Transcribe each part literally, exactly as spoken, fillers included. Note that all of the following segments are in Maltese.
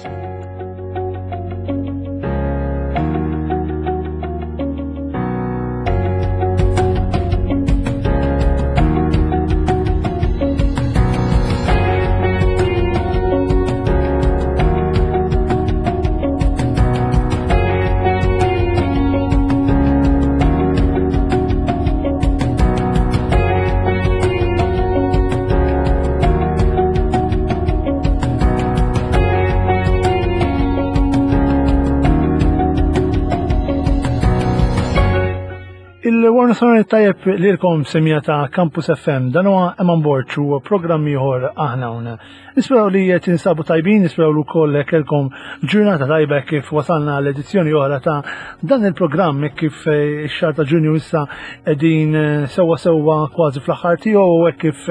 Il-Warna Sonori tajjeb lilkom semija ta' Campus F M, dan huwa hemm on board u programm ieħor aħna hawn. Nisperaw li tinsabu tajbin, nisperaw li wkoll kelkom ġurnata tajba kif wasalna l-edizzjoni oħra ta' dan il-programm kif ix-xahar ta' Ġunju issa qegħdin sewwa sewwa kważi fl-aħħar tiegħu u kif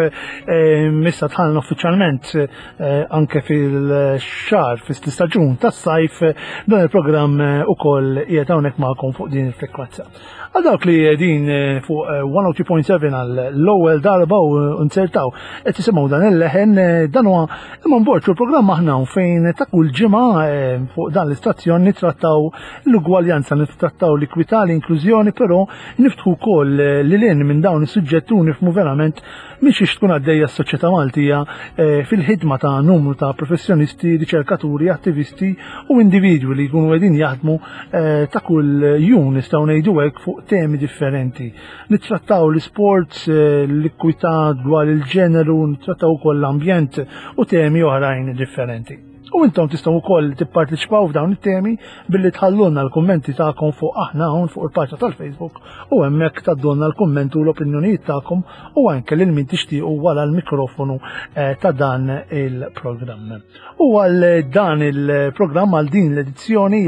issa dħalna uffiċjalment anke fil-xahar fl-istaġun tas-sajf dan il-programm ukoll qiegħed hawnhekk magħkom fuq din il-frekwenza. Għal dawk li din fuq one oh two point seven għall-ewwel darba u nsertaw qed isimgħu dan il-leħen dan huwa imma mbort il-programm aħna fejn ta' kull ġimgħa fuq dan l-istazzjon nittrattaw l-ugwaljanza, nittrattaw l-ikwità, l-inklużjoni, però niftħu wkoll lilien minn dawn is-suġġetti u nifhmu verament mhix tkun għaddejja s-soċjetà Maltija fil-ħidma ta' numru ta' professjonisti, riċerkaturi, attivisti u individwi li jkunu qegħdin jaħdmu ta' kull jum nistgħu ngħidu hekk fuq temi differenti. Nittrattaw l-sports, l-ikwità dwar il-ġeneru, nittrattaw ukoll l-ambjent u temi oħrajn differenti. U intom tistgħu wkoll tipparteċipaw f'dawn it-temi billi tħallulna l-kummenti tagħkom fuq aħna hawn fuq il-paġna tal-Facebook u hemmhekk taddulna l-kummenti u l-opinjonijiet tagħkom u anke lil min tixtiequ wara l-mikrofonu ta' dan il-programm. U għal dan il-programm għal din l-edizzjoni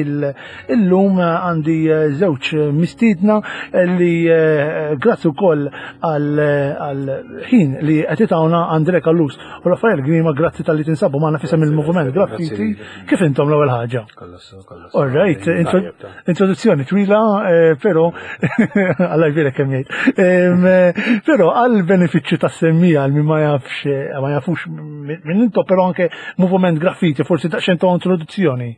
illum għandi żewġ mistiedna li grazzi wkoll għal ħin li qed itawna Andrea Kallus u Raffaele Grima, grazzi tal-li tinsabu magħna fisem il-moviment. Kif intom l-ewwel ħaġa? All right, introduzzjoni twila, però alla jvira kemm jgħid. Però għal benefiċċju tas-semmija għal min ma jafx ma jafux minn intom, però anke moviment graffiti, forsi daqsxejn ta' introduzzjoni.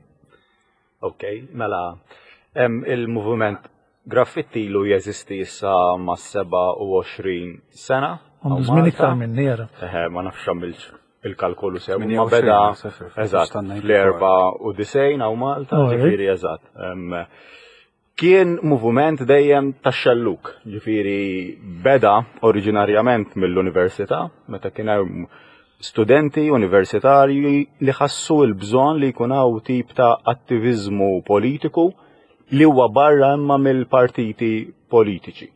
Okay, mela il-moviment graffiti ilu jeżisti issa ma' seba' u għoxrin sena. Għandu żmien iktar minn jara. Ma nafx għamilx il-kalkolu sew, ma beda eżatt fl-erba' u disejn għaw Malta, ġifieri eżatt. Kien moviment dejjem tax-xelluk, ġifieri beda oriġinarjament mill-università, meta kien hemm studenti universitarji li ħassu l-bżonn li jkun hawn tip ta' attiviżmu politiku li huwa barra imma mill-partiti politiċi.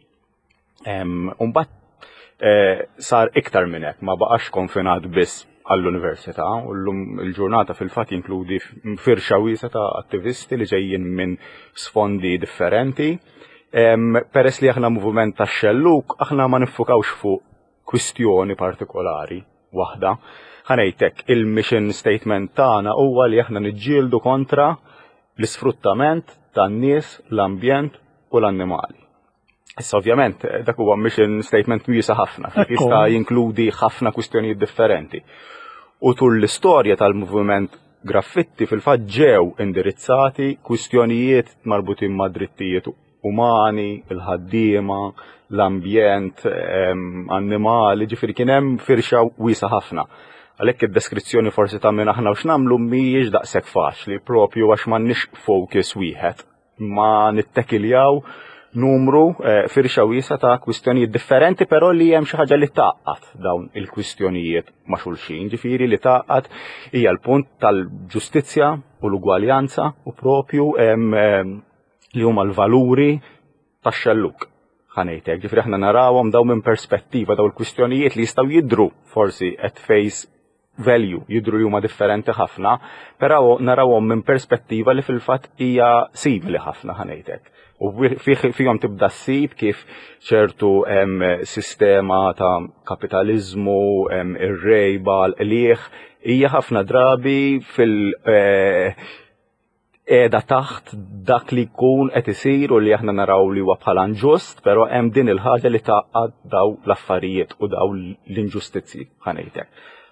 Mbagħad sar iktar minn hekk, ma baqax konfinat biss għall-università u llum il-ġurnata fil-fatt jinkludi firxa wiesa ta' attivisti li ġejjin minn sfondi differenti. Peress li aħna moviment tax-xelluk, aħna ma niffukawx fuq kwistjoni partikolari waħda. Ħanejtek il-mission statement tagħna huwa li aħna niġġieldu kontra l-isfruttament tan-nies, l-ambjent u l-annimali. Issa ovvjament dak huwa mission statement wiesa ħafna, jista' jinkludi ħafna kwistjonijiet differenti. U tul l-istorja tal-moviment graffiti fil-fatt ġew indirizzati kwistjonijiet marbutin ma' drittijiet umani, il-ħaddiema, l-ambjent, annimali, ġifieri kien hemm firxa wiesa ħafna. Għalhekk id-deskrizzjoni forsi ta' minn aħna x'nagħmlu mhijiex daqshekk faċli, propju għax m'għandniex focus wieħed, ma nittekiljaw numru firxa wiesa ta' kwistjonijiet differenti, però li hemm xi ħaġa li taqqat dawn il-kwistjonijiet ma' xulxin, ġifieri li taqqat hija l-punt tal-ġustizzja u l-ugwaljanza u propju li huma l-valuri tax-xelluk. Ħanejtek, ġifieri aħna narawhom dawn minn perspettiva dawn il-kwistjonijiet li jistgħu jidhru forsi at face value, jidhru li huma differenti ħafna, però narawhom minn perspettiva li fil-fatt hija simili ħafna ħanejtek. U fihom tibda ssib kif ċertu sistema ta' kapitalizmu, ir-rejba, l-qlieħ, hija ħafna drabi fil- qiegħda taħt dak li jkun qed isir u li aħna naraw li huwa bħala inġust, però hemm din il-ħaġa li taqgħad daw l-affarijiet u daw l-inġustizzji ħanejtek.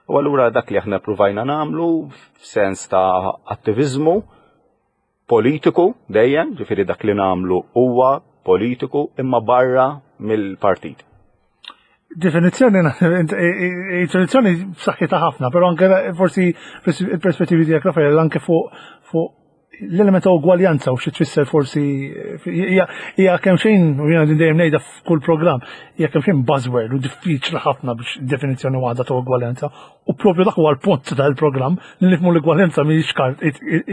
U allura dak li aħna provajna nagħmlu f'sens ta' attivizmu politiku dejjem, ġifieri dak li nagħmlu huwa politiku imma barra mill-partit. Definizzjoni, definizzjoni b'saħħitha ħafna, però anke forsi il-perspettivi tiegħek Rafael anke fuq fuq l-element ta' ugwaljanza u xi tfisser forsi hija kemm xejn u jiena dejjem ngħidha f'kull programm hija kemm xejn buzzword u diffiċli ħafna biex definizzjoni waħda ta' ugwaljanza u proprju dak huwa l-punt tal-programm li nifhmu l-ugwaljanza mhijiex kart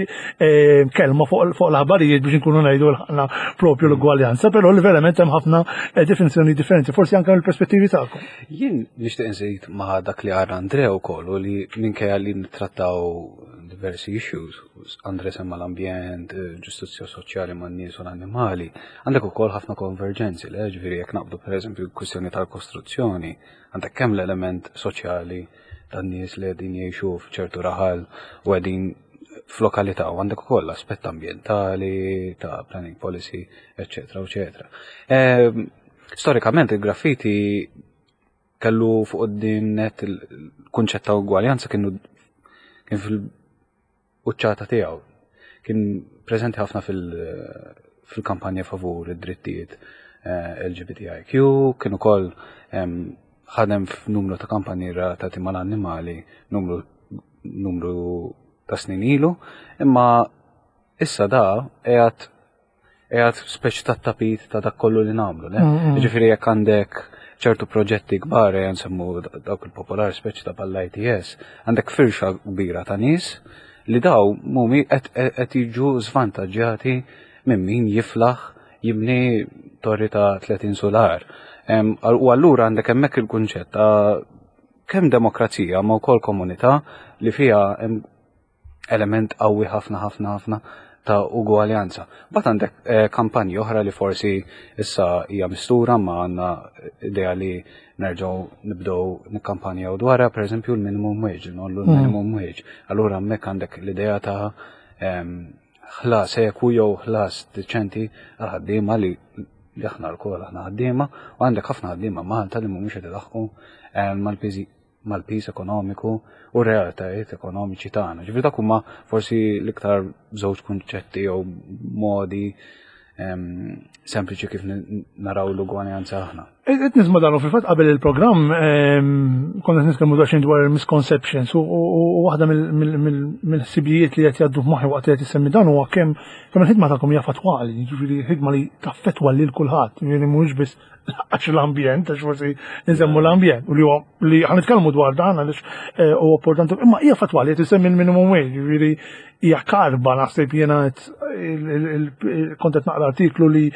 kelma fuq l-aħbarijiet biex inkunu ngħidu ħafna proprju l-ugwaljanza, però li verament hemm ħafna definizzjoni differenti, forsi anke mill-perspettivi tagħkom. Jien nixtieq insejt ma' dak li għar Andrea wkoll u li minkejja li nittrattaw diversi issues, Andre semma l-ambjent, ġustizzja soċjali man nies u l-annimali, għandek ukoll ħafna konverġenzi, le ġifieri jekk naqbdu pereżempju l-kwistjoni tal-kostruzzjoni, għandek kemm l-element soċjali tan-nies li qegħdin jgħixu f'ċertu raħal u qegħdin f'lokalità u għandek ukoll l-aspett ambjentali, ta' planning policy, eċetera, eċetera. Storikament il-graffiti kellu fuq din net il-kunċett ta' ugwaljanza kienu kien fil uċċata tiegħu. Kien preżenti ħafna fil-kampanja favur id-drittijiet L G B T I Q, kien ukoll ħadem f'numru ta' kampanji relatati mal-annimali, numru numru ta' snin ilu, imma issa da qiegħed qiegħed speċi ta' tapit ta' dak kollu li nagħmlu, le? Jiġifieri jekk għandek ċertu proġetti kbar nsemmu dawk il-popolari speċi ta' bħall-I T S, għandek firxa kbira ta' nies li daw mumi qed jiġu żvantaġġjati minn min jiflaħ jibni torri ta' tletin solar. U allura għandek hemmhekk il-kunċett ta' kemm demokrazija ma' wkoll komunità li fiha element qawwi ħafna ħafna ħafna ta' ugwaljanza. Bat għandek kampanji oħra li forsi issa hija mistura ma għandna idea li nerġgħu nibdew nikkampanjaw dwarha, pereżempju l-minimum wage, nollu l-minimum wage. Allura hemmhekk għandek l-idea ta' ħlas eku jew ħlas diċenti għal ħaddiema li aħna lkoll aħna ħaddiema u għandek ħafna ħaddiema Malta li mhumiex qed ilaħqu mal-piż ekonomiku u realtajiet ekonomiċi tagħna. Ġifieri dak huma forsi l-iktar żewġ kunċetti jew modi sempliċi kif naraw l-ugwanjanza aħna. Qed nisma' dan fil-fatt qabel il-programm konna nitkellmu daqsxejn dwar il-misconceptions u waħda mill-ħsibijiet li qed jgħaddu f'moħħi waqt li qed issemmi dan huwa kemm kemm il-ħidma tagħkom hija fatwali, jiġifieri ħidma li taffettwa lil kulħadd, jiġifieri mhux biss għax l-ambjent, għax forsi nsemmu l-ambjent, u li huwa li ħanitkellmu dwar dan għaliex huwa importanti, imma hija fatwali qed isemmi l-minimum wage, jiġifieri hija karba naħseb jiena kont qed naqra artiklu li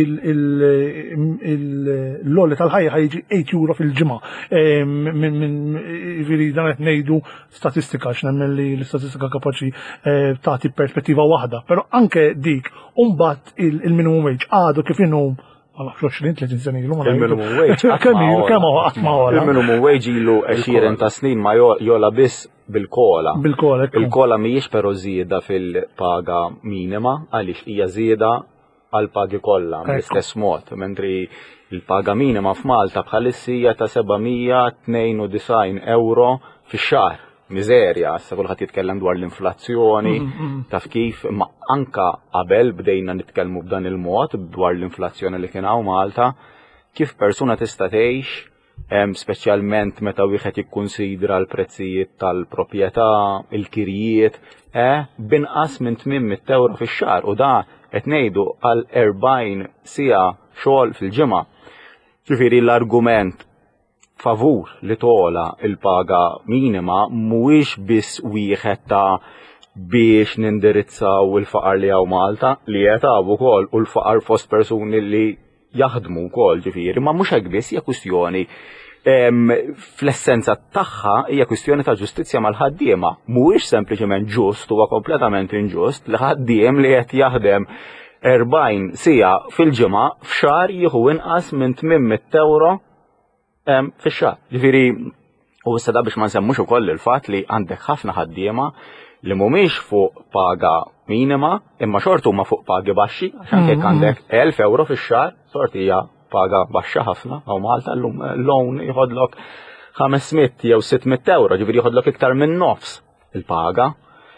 l-lolli tal-ħajja ħajġi eight euro fil-ġimgħa. Jiġifieri dan qed ngħidu statistika għax nemmen li l-istatistika kapaċi tagħti perspettiva waħda, però anke dik u mbagħad il-minimum wage għadu kif inhu għal twenty thirty sena ilu. Il-minimum wage. Il-minimum wage ilu għexieren ta' snin ma jola biss bil-kola. Bil-kola. Il-kola mhijiex però żieda fil-paga minima għaliex hija żieda għal pagi kollha bl-istess mod, mentri il-paga minima f'Malta bħalissi hija ta' sebgħmija tnejn u design euro fix-xahar. Miżerja, issa kulħadd jitkellem dwar l-inflazzjoni, taf kif, ma anka qabel bdejna nitkellmu b'dan il-mod dwar l-inflazzjoni li kien hawn Malta, kif persuna tista' tgħix, speċjalment meta wieħed jikkunsidra l-prezzijiet tal-proprjetà, il-kirjiet, binqas minn tmien euro fix-xahar u da qed ngħidu għal erbgħin siegħa xogħol fil-ġimgħa. Ġifieri l-argument favur li tola il-paga minima mhuwiex biss wieħed ta' biex nindirizzaw il-faqar li hawn Malta li qed ukoll u l-faqar fost persuni li jaħdmu wkoll ġifieri, ma mhux hekk biss hija kwistjoni fl-essenza tagħha hija kwistjoni ta' ġustizzja mal-ħaddiema. Mhuwiex sempliċement ġust huwa kompletament inġust li ħaddiem li qed jaħdem erbgħin siegħa fil-ġimgħa f'xahar jieħu inqas minn tmien euro fix-xahar. Ġifieri u issa da biex ma nsemmux ukoll il-fatt li għandek ħafna ħaddiema li mhumiex fuq paga minima imma xortu huma fuq pagi baxxi għax jekk għandek elf euro fix-xahar, sorti hija paga baxxa ħafna hawn Malta llum loan jħodlok ħamesmija jew sittmija euro, ġifieri jħodlok iktar minn nofs il-paga.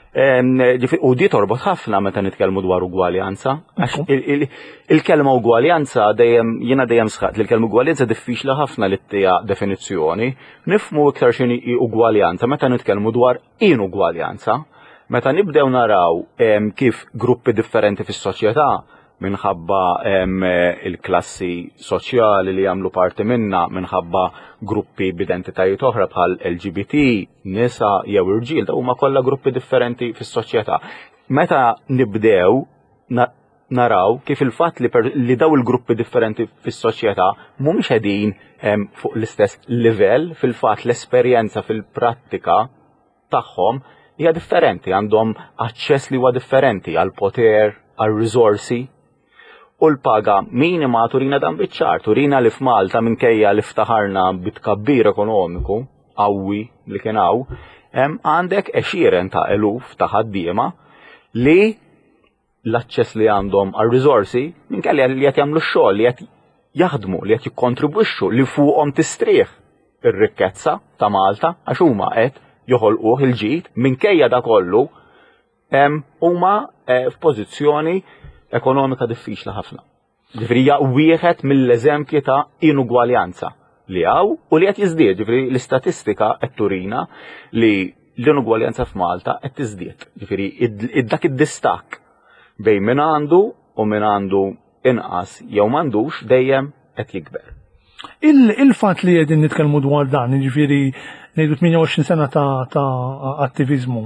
U di torbot ħafna meta nitkellmu dwar ugwaljanza. Il-kelma ugwaljanza dejjem jiena dejjem sħaqt li l-kelma ugwaljanza diffiċli ħafna li tija definizzjoni. Nifhmu iktar x'inhi ugwaljanza meta nitkellmu dwar inugwaljanza. Meta nibdew naraw kif gruppi differenti fis-soċjetà minħabba il-klassi soċjali li jagħmlu parti minna, minħabba gruppi b'identitajiet oħra bħal L G B T, nisa jew irġiel, daw huma kollha gruppi differenti fis-soċjetà. Meta nibdew naraw kif il-fatt li, li daw il-gruppi differenti fis-soċjetà mhumiex qegħdin fuq l-istess livell, fil-fatt l-esperjenza fil-prattika tagħhom hija differenti, għandhom aċċess li huwa differenti għal poter, għal risorsi. U l-paga minima turina dan biċċar, turina li f'Malta minkejja li ftaħarna bitkabbir ekonomiku, qawwi li kien hawn, għandek għexieren ta' eluf ta' ħaddiema li l-aċċess li għandhom għal risorsi minkejja li qed jagħmlu x-xogħol, li qed jaħdmu, li qed jikkontribwixxu li fuqhom tistrieħ ir-rikkezza ta' Malta għax huma qed joħolquh il-ġid minkejja da kollu huma f'pożizzjoni ekonomika diffiċli ħafna. Ġifri hija wieħed mill-eżempji ta' inugwaljanza li hawn u li qed jiżdied, ġifri l-istatistika qed turina li l-inugwaljanza f'Malta qed tiżdied. Ġifri id-dak id-distakk bejn min għandu u min għandu inqas jew m'għandux dejjem qed jikber. Il-fatt li qegħdin nitkellmu dwar dan, ġifieri ngħidu tmien u għoxrin sena ta' attiviżmu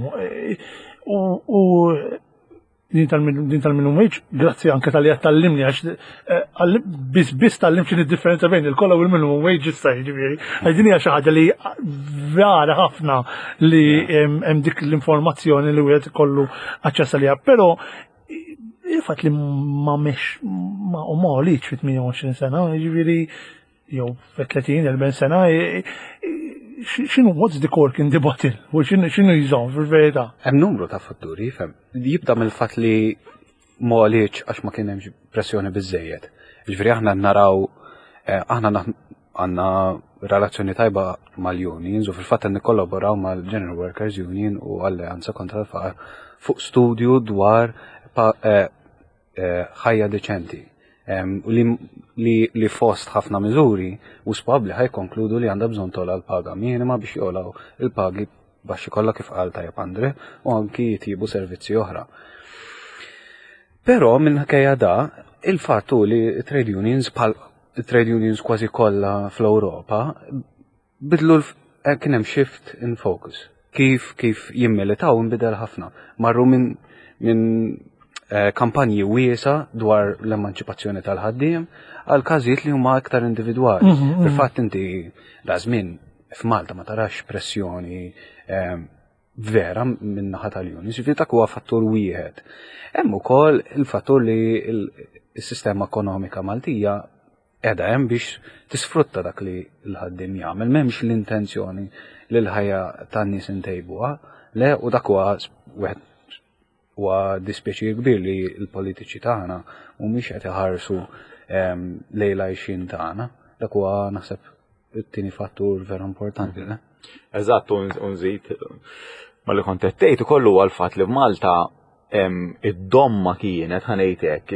u din tal-minimum wage, grazzi anke tal-li għattallimni, għax bis tal-lim xin il-differenza bejn il-kolla u il-minimum wage issa, ġiviri. Għajdini għaxa ħagġa li vera ħafna li hemm dik l-informazzjoni li wieħed kollu aċċessa liha. Però il-fatt li ma mex ma u ma liċ fi tmien u għoxrin sena, ġiviri, jew fi tletin erbgħin sena, xinu what's the cork in the bottle? U xinu jżom fil-verità? Hemm numru ta' fatturi, fem. Jibda mill-fatt li ma għaliex għax ma kien hemm pressjoni biżejjed. Ġifieri aħna naraw aħna għandna relazzjoni tajba mal-unions u fil-fatt qed nikkollaboraw mal-General Workers Union u Alleanza kontra l-Faqar fuq studju dwar ħajja deċenti. Um, li, li, li fost ħafna miżuri u spabli ħaj konkludu li għandha bżonn tola l-paga minima biex jolaw il-pagi baxxi kollha kif qal tajjeb Andre u anki jitibu servizzi oħra. Però minn ħkejja da il-fattu li trade unions bħal trade unions kważi kollha fl-Ewropa bidlu kien hemm shift in focus. Kif kif jimmilitaw inbidel ħafna. Marru minn min kampanji wiesa dwar l-emanċipazzjoni tal-ħaddiem għal każijiet li huma aktar individwali. Fil-fatt inti rażmin f'Malta ma tarax pressjoni vera minn naħa tal-unions, jiġifieri dak huwa fattur wieħed. Hemm ukoll il-fattur li s-sistema ekonomika Maltija qiegħda hemm biex tisfrutta dak li l-ħaddiem jagħmel, m'hemmx l-intenzjoni li l-ħajja tan-nies intejbuha, le u dak huwa wieħed huwa dispjaċir kbir li l-politiċi tagħna mhumiex qed iħarsu lejla għajxin tagħna. Dak huwa naħseb it-tieni fattur vera importanti. Eżatt, unżid ma li kont qed tgħid ukoll huwa l-fatt li f'Malta id-domma kienet ħanejtek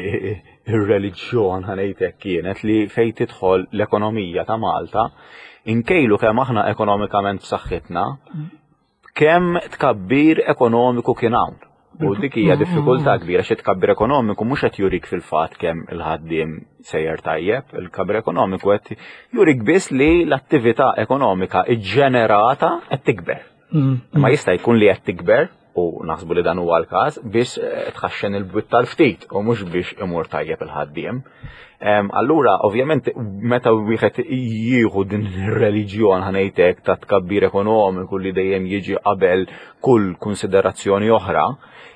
ir-reliġjon ħanejtek kienet li fejn tidħol l-ekonomija ta' Malta inkejlu kemm aħna ekonomikament b'saħħitna kemm tkabbir ekonomiku kien hawn. U dik hija diffikultà kbira xi tkabbir ekonomiku mhux qed jurik fil-fatt kemm il-ħaddiem sejjer tajjeb, il-kabbir ekonomiku qed jurik biss li l-attività ekonomika iġġenerata qed tikber. Ma jista' jkun li qed tikber u naħsbu li dan huwa l-każ biex tħaxxen il-bwitt tal-ftit u mhux biex imur tajjeb il-ħaddiem. Allura, ovvjament, meta wieħed jieħu din ir-reliġjon ħanejtek ta' tkabbir ekonomiku li dejjem jiġi qabel kull konsiderazzjoni oħra,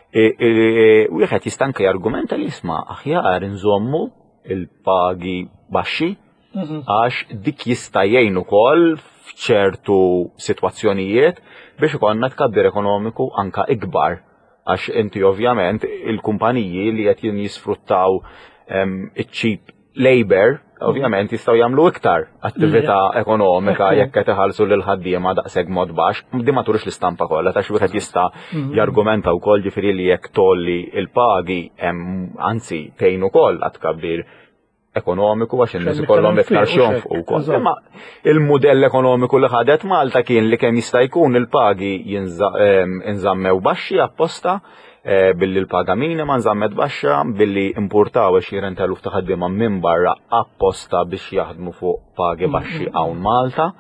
wieħed jista' anke jargumenta li isma' aħjar inżommu il-pagi baxxi għax dik jista' jgħin ukoll f'ċertu sitwazzjonijiet biex ikollna tkabbir ekonomiku anke ikbar għax inti ovvjament il-kumpaniji li qed jisfruttaw iċ-cheap labor ovvjament jistgħu jagħmlu iktar attività ekonomika jekk qed iħallsu lil ħaddiema daqshekk mod baxx, di ma turux l-istampa kollha ta' xi wieħed jista' jargumenta wkoll ġifieri li jekk tolli il-pagi hemm anzi tgħin ukoll għad tkabbir ekonomiku għax in-nies ikollhom iktar xjonf ukoll. Imma il-mudell ekonomiku li ħadet Malta kien li kemm jista' jkun il-pagi jinżammew baxxi apposta billi l-paga minima nżammet baxxa, billi importaw għexieren eluf ta' ħaddiema minn barra apposta biex jaħdmu fuq pagi baxxi hawn Malta.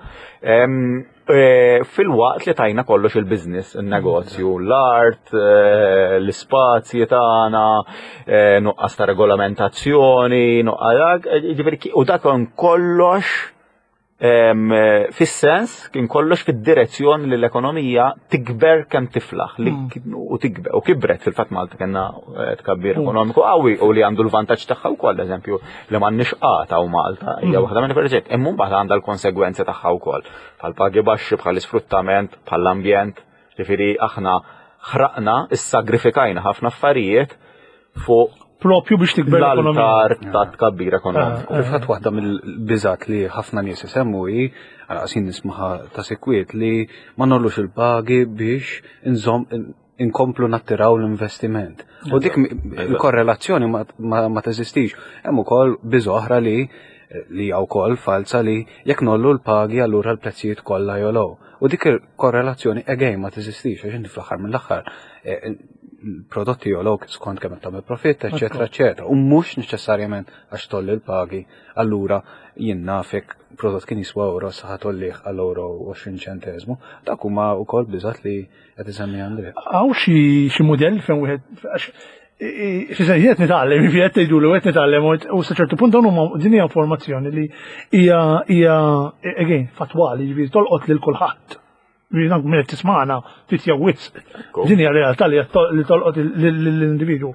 Fil-waqt li tajna kollox il-biznis, il-negozju, l-art, l-ispazji tagħna, nuqqas ta' regolamentazzjoni, nuqqas u dak kollox fis-sens kien kollox fid-direzzjoni li l-ekonomija tikber kemm tiflaħ u tikber u kibret fil-fatt Malta kellna tkabbir ekonomiku qawwi u li għandu l-vantaġġ tagħha wkoll eżempju li m'għandniex qata u Malta hija waħda minn il-proġett imma mbagħad għandha l-konsegwenzi tagħha wkoll bħal-pagi baxxi bħal-isfruttament bħall-ambjent ġifieri aħna ħraqna issagrifikajna ħafna affarijiet fuq propju biex tikber l-altar ta' tkabbir ekonomiku. Fil-fatt waħda mill-biżat li ħafna nies isemmu hi għasin nismaħa ta' sekwiet li ma nollux il-pagi biex inkomplu nattiraw l-investiment. U dik il-korrelazzjoni ma teżistix. Hemm ukoll biż oħra li li għaw kol falsa li jekk nollu l-pagi allura l-prezzijiet kollha jolow. U dik il-korrelazzjoni egej ma teżistix għax inti fl-aħħar mill-aħħar prodotti jolow skont kemm tagħmel profitt, eċetera, eċetera. U mhux neċessarjament għax tolli l-pagi, allura jien nafek prodott kien jiswa euro sa ħatollih għal euro għoxrin ċentesmu. Dak huma wkoll biżgħat li qed isemmi Andrea. Hawn xi mudell fejn wieħed Jiet nitgħallem, jiet tgħidulu qed nitgħallem u sa ċertu punt dawn din hija informazzjoni li hija hija again fatwali jiġifieri tolqot lil kulħadd. Minn qed tisma'na titja wisq. Din hija realtà li tolqot lill-individwu.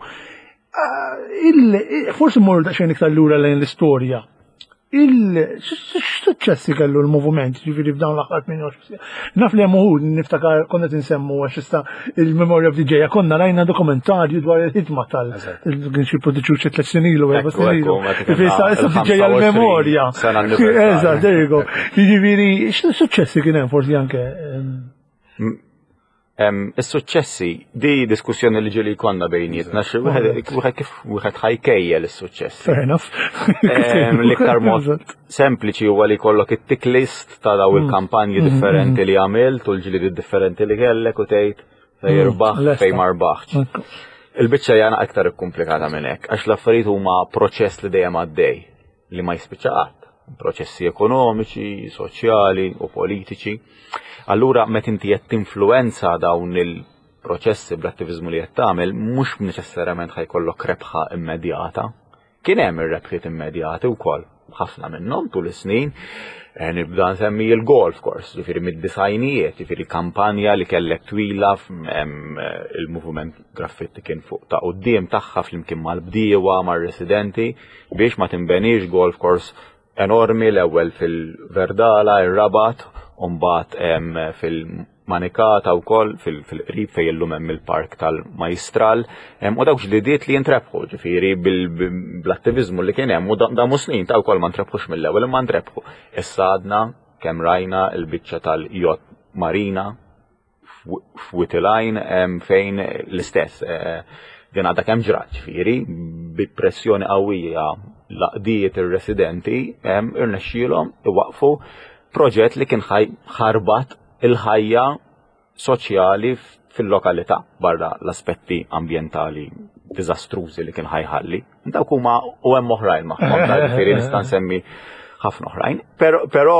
Forsi mmorru daqsxejn iktar lura lejn l-istorja. Il-successi kellu l-moviment, ġifiri f'dawn l-aħħar tminja Naf li hemm uħud niftakar konna tinsemmu għax issa il-Memory of D J, konna rajna dokumentarju dwar il-ħidma tal-kien xi produċu xi tliet snin ilu erba' snin ilu. Issa D J għall-memorja. Eżatt, there you go. Jiġifieri x'suċċessi kien hemm forsi anke Is-suċċessi, di diskussjoni li ġili konna bejnietna, wieħed kif wieħed ħajkejjel is-suċċessi. Fair enough. L-iktar mod sempliċi huwa li jkollok it-tick list ta' daw il-kampanji differenti li għamilt u l-ġlied differenti li kellek u tgħid fejn jirbaħ fejn ma rbaħx. Il-biċċa jana aktar ikkumplikata minn hekk, għax l-affarijiet huma proċess li dejjem għaddej li ma jispiċċa qatt. Proċessi ekonomiċi, soċjali u politiċi. Allura meta inti qed tinfluwenza dawn il-proċessi bl-attivizmu li qed tagħmel mhux neċessarjament ħajkollok rebħa immedjata. Kien hemm ir-rebħiet immedjati wkoll ħafna minnhom tul is-snin. Nibda nsemmi il-golf course, ġifieri mid-disajnijiet, ġifieri kampanja li kellek twila il-movement graffiti kien fuq ta' quddiem tagħha flimkien mal-bdiewa mar-residenti biex ma tinbenix golf course enormi l-ewwel fil-Verdala, ir-Rabat, u mbagħad fil-Manikata wkoll fil-qrib fejn illum hemm il-park tal-Majstral, u dawk ġlidiet li jintrebħu ġifieri bl-attiviżmu li kien hemm u da mhu snin ta' wkoll ma ntrebħux mill-ewwel imma ntrebħu. Issa għadna kemm rajna l-biċċa tal-jott Marina f'Witilajn fejn l-istess din għadha kemm ġrat ġifieri bi pressjoni qawwija laqdijiet ir-residenti irnexxielhom iwaqfu proġett li kien ħarbat il-ħajja soċjali fil-lokalità barra l-aspetti ambjentali diżastrużi li kien ħajħalli. Dawk huma u hemm oħrajn magħhom ġifieri nista' nsemmi ħafna oħrajn. Però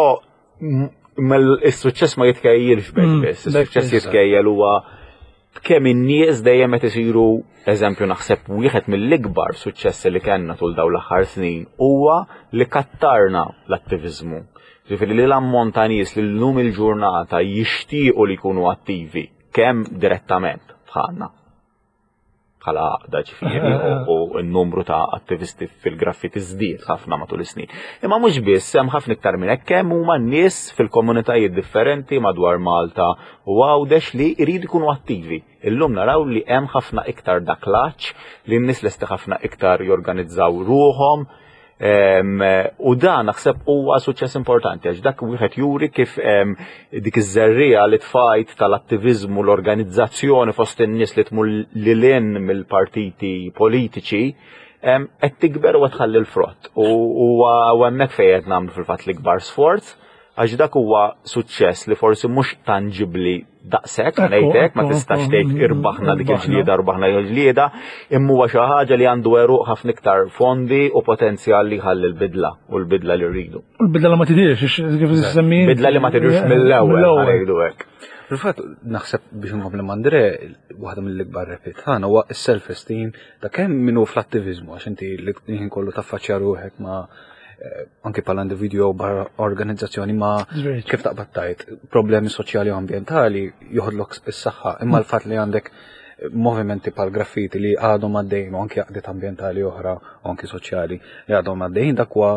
is-suċċess ma jitkejjilx biss, is-suċċess jitkejjel huwa kemm in-nies dejjem qed isiru eżempju naħseb wieħed mill-ikbar suċċessi li kellna tul dawn l-aħħar snin huwa li kattarna l-attiviżmu. Ġifieri li l-ammont ta' nies li llum il-ġurnata jixtiequ li jkunu attivi kemm direttament bħalna bħala għaqda ġifieri u n-numru ta' attivisti fil-graffiti żdied ħafna matul is-snin. Imma mhux biss hemm ħafna iktar minn hekk kemm huma n-nies fil-komunitajiet differenti madwar Malta u għawdex li jridu jkunu attivi. Illum naraw li hemm ħafna iktar daklaġġ li n-nies lesti ħafna iktar jorganizzaw ruhom U dan naħseb huwa suċċess importanti għax dak wieħed juri kif dik iż-żerrija li tfajt tal-attiviżmu l-organizzazzjoni fost in-nies li tmur lilin mill-partiti politiċi qed tikber u tħalli l-frott. U hemmhekk fejn qed nagħmlu fil-fatt l-ikbar sforz għax dak huwa suċċess li forsi mhux tangibbli daqshekk ngħidlek ma tistax tgħid irbaħna dik il-ġlieda rbaħna il-ġlieda, imma huwa xi ħaġa li għandu eruq ħafna iktar fondi u potenzjal li jħalli l-bidla u l-bidla li rridu. U l-bidla li ma tidirx, kif tissemmi? Bidla li ma tidirx mill-ewwel ngħidu hekk. Fil-fatt naħseb biex nkompli Andre, waħda mill-ikbar repit ħana huwa s-self-esteem ta' kemm minnu fl-attiviżmu għax inti l-ħin kollu taffaċċja ruħek ma' anke pala individu barra organizzazzjoni ma kif taqbad tajt problemi soċjali u ambientali joħodlok is-saħħa imma l-fatt li għandek movimenti pal graffiti li għadhom għaddejn u anke jaqdiet ambientali oħra u anke soċjali li għadhom għaddejn dak huwa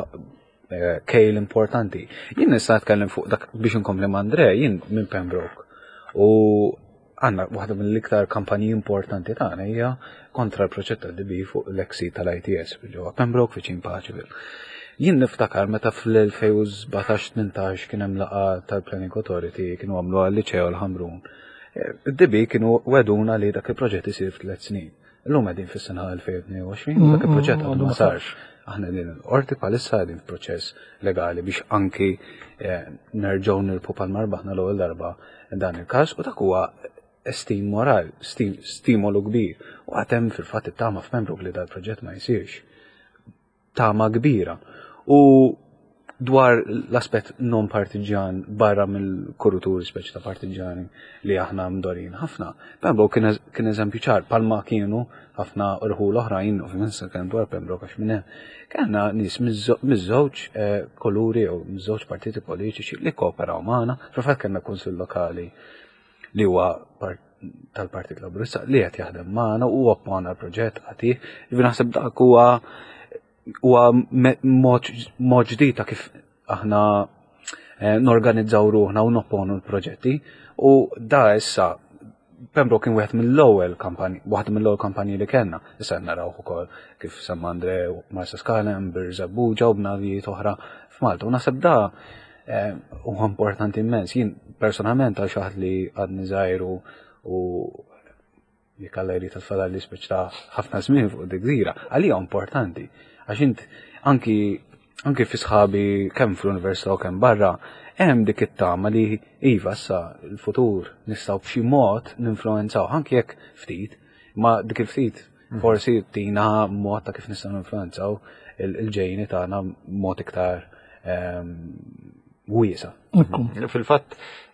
kejl importanti. Jien nista' nitkellem fuq dak biex inkompli Andre jien minn Pembroke u għandna waħda mill-iktar kampanji importanti tagħna hija kontra l-proġett tad-D B fuq l-eksi tal-I T S ġewwa Pembroke fiċin Paċivil. Jien niftakar meta fl-elfejn u sbatax tmintax kien hemm laqgħa tal-Planning Authority kienu għamlu għal-Liċew l-Ħamrun. Id-D B kienu weduna li dak il-proġett isir f'tliet snin. Illum qegħdin fis-sena elfejn u tnejn u għoxrin u dak il-proġett għadu ma sarx. Aħna din l-qorti bħalissa qegħdin f'proċess legali biex anki nerġgħu nirpu pal-marbaħna l-ewwel darba dan il-każ u dak huwa estim moral, stimolu kbir. U għatem fil-fatt it-tama f'Pembroke li dal-proġett ma jsirx. Tama kbira. U dwar l-aspet non partiġan barra mill-kuruturi speċi ta' partiġani li aħna mdorin ħafna. Pembroke kien eżempju ċar, palma kienu ħafna urħu l-oħrajn, ovvijament se kien dwar Pembroke għax minn hemm. Kellna nies miż-żewġ koluri u miż-żewġ partiti politiċi li kooperaw magħna, fil-fatt kellna kunsill lokali li huwa tal-Partit Laburista li qed jaħdem magħna u oppona l-proġett għatih, jiġifieri naħseb dak huwa huwa mod ġdid ta' kif aħna norganizzaw ruħna u nopponu l-proġetti u da issa Pembroke kien wieħed mill-ewwel kampanji, waħda mill-ewwel kampanji li kellna. Issa naraw ukoll kif semma Andre u Marsa Skalem, Birza Buġa u b'navijiet oħra f'Malta. U naħseb da huwa importanti immens. Jien personalment għal xi ħadd li għadni żgħir u jekk alla jrid tfadal li speċ ta' ħafna żmien fuq dik gżira, għalija importanti. Għax int anki anki fi sħabi kemm fl-università u kemm barra hemm dik it-tama li iva sa l-futur nistgħu b'xi mod ninfluwenzaw anki jekk ftit, ma dik il-ftit forsi tina mod ta' kif nistgħu ninfluwenzaw il-ġejni tagħna mod iktar wiesa. Fil-fatt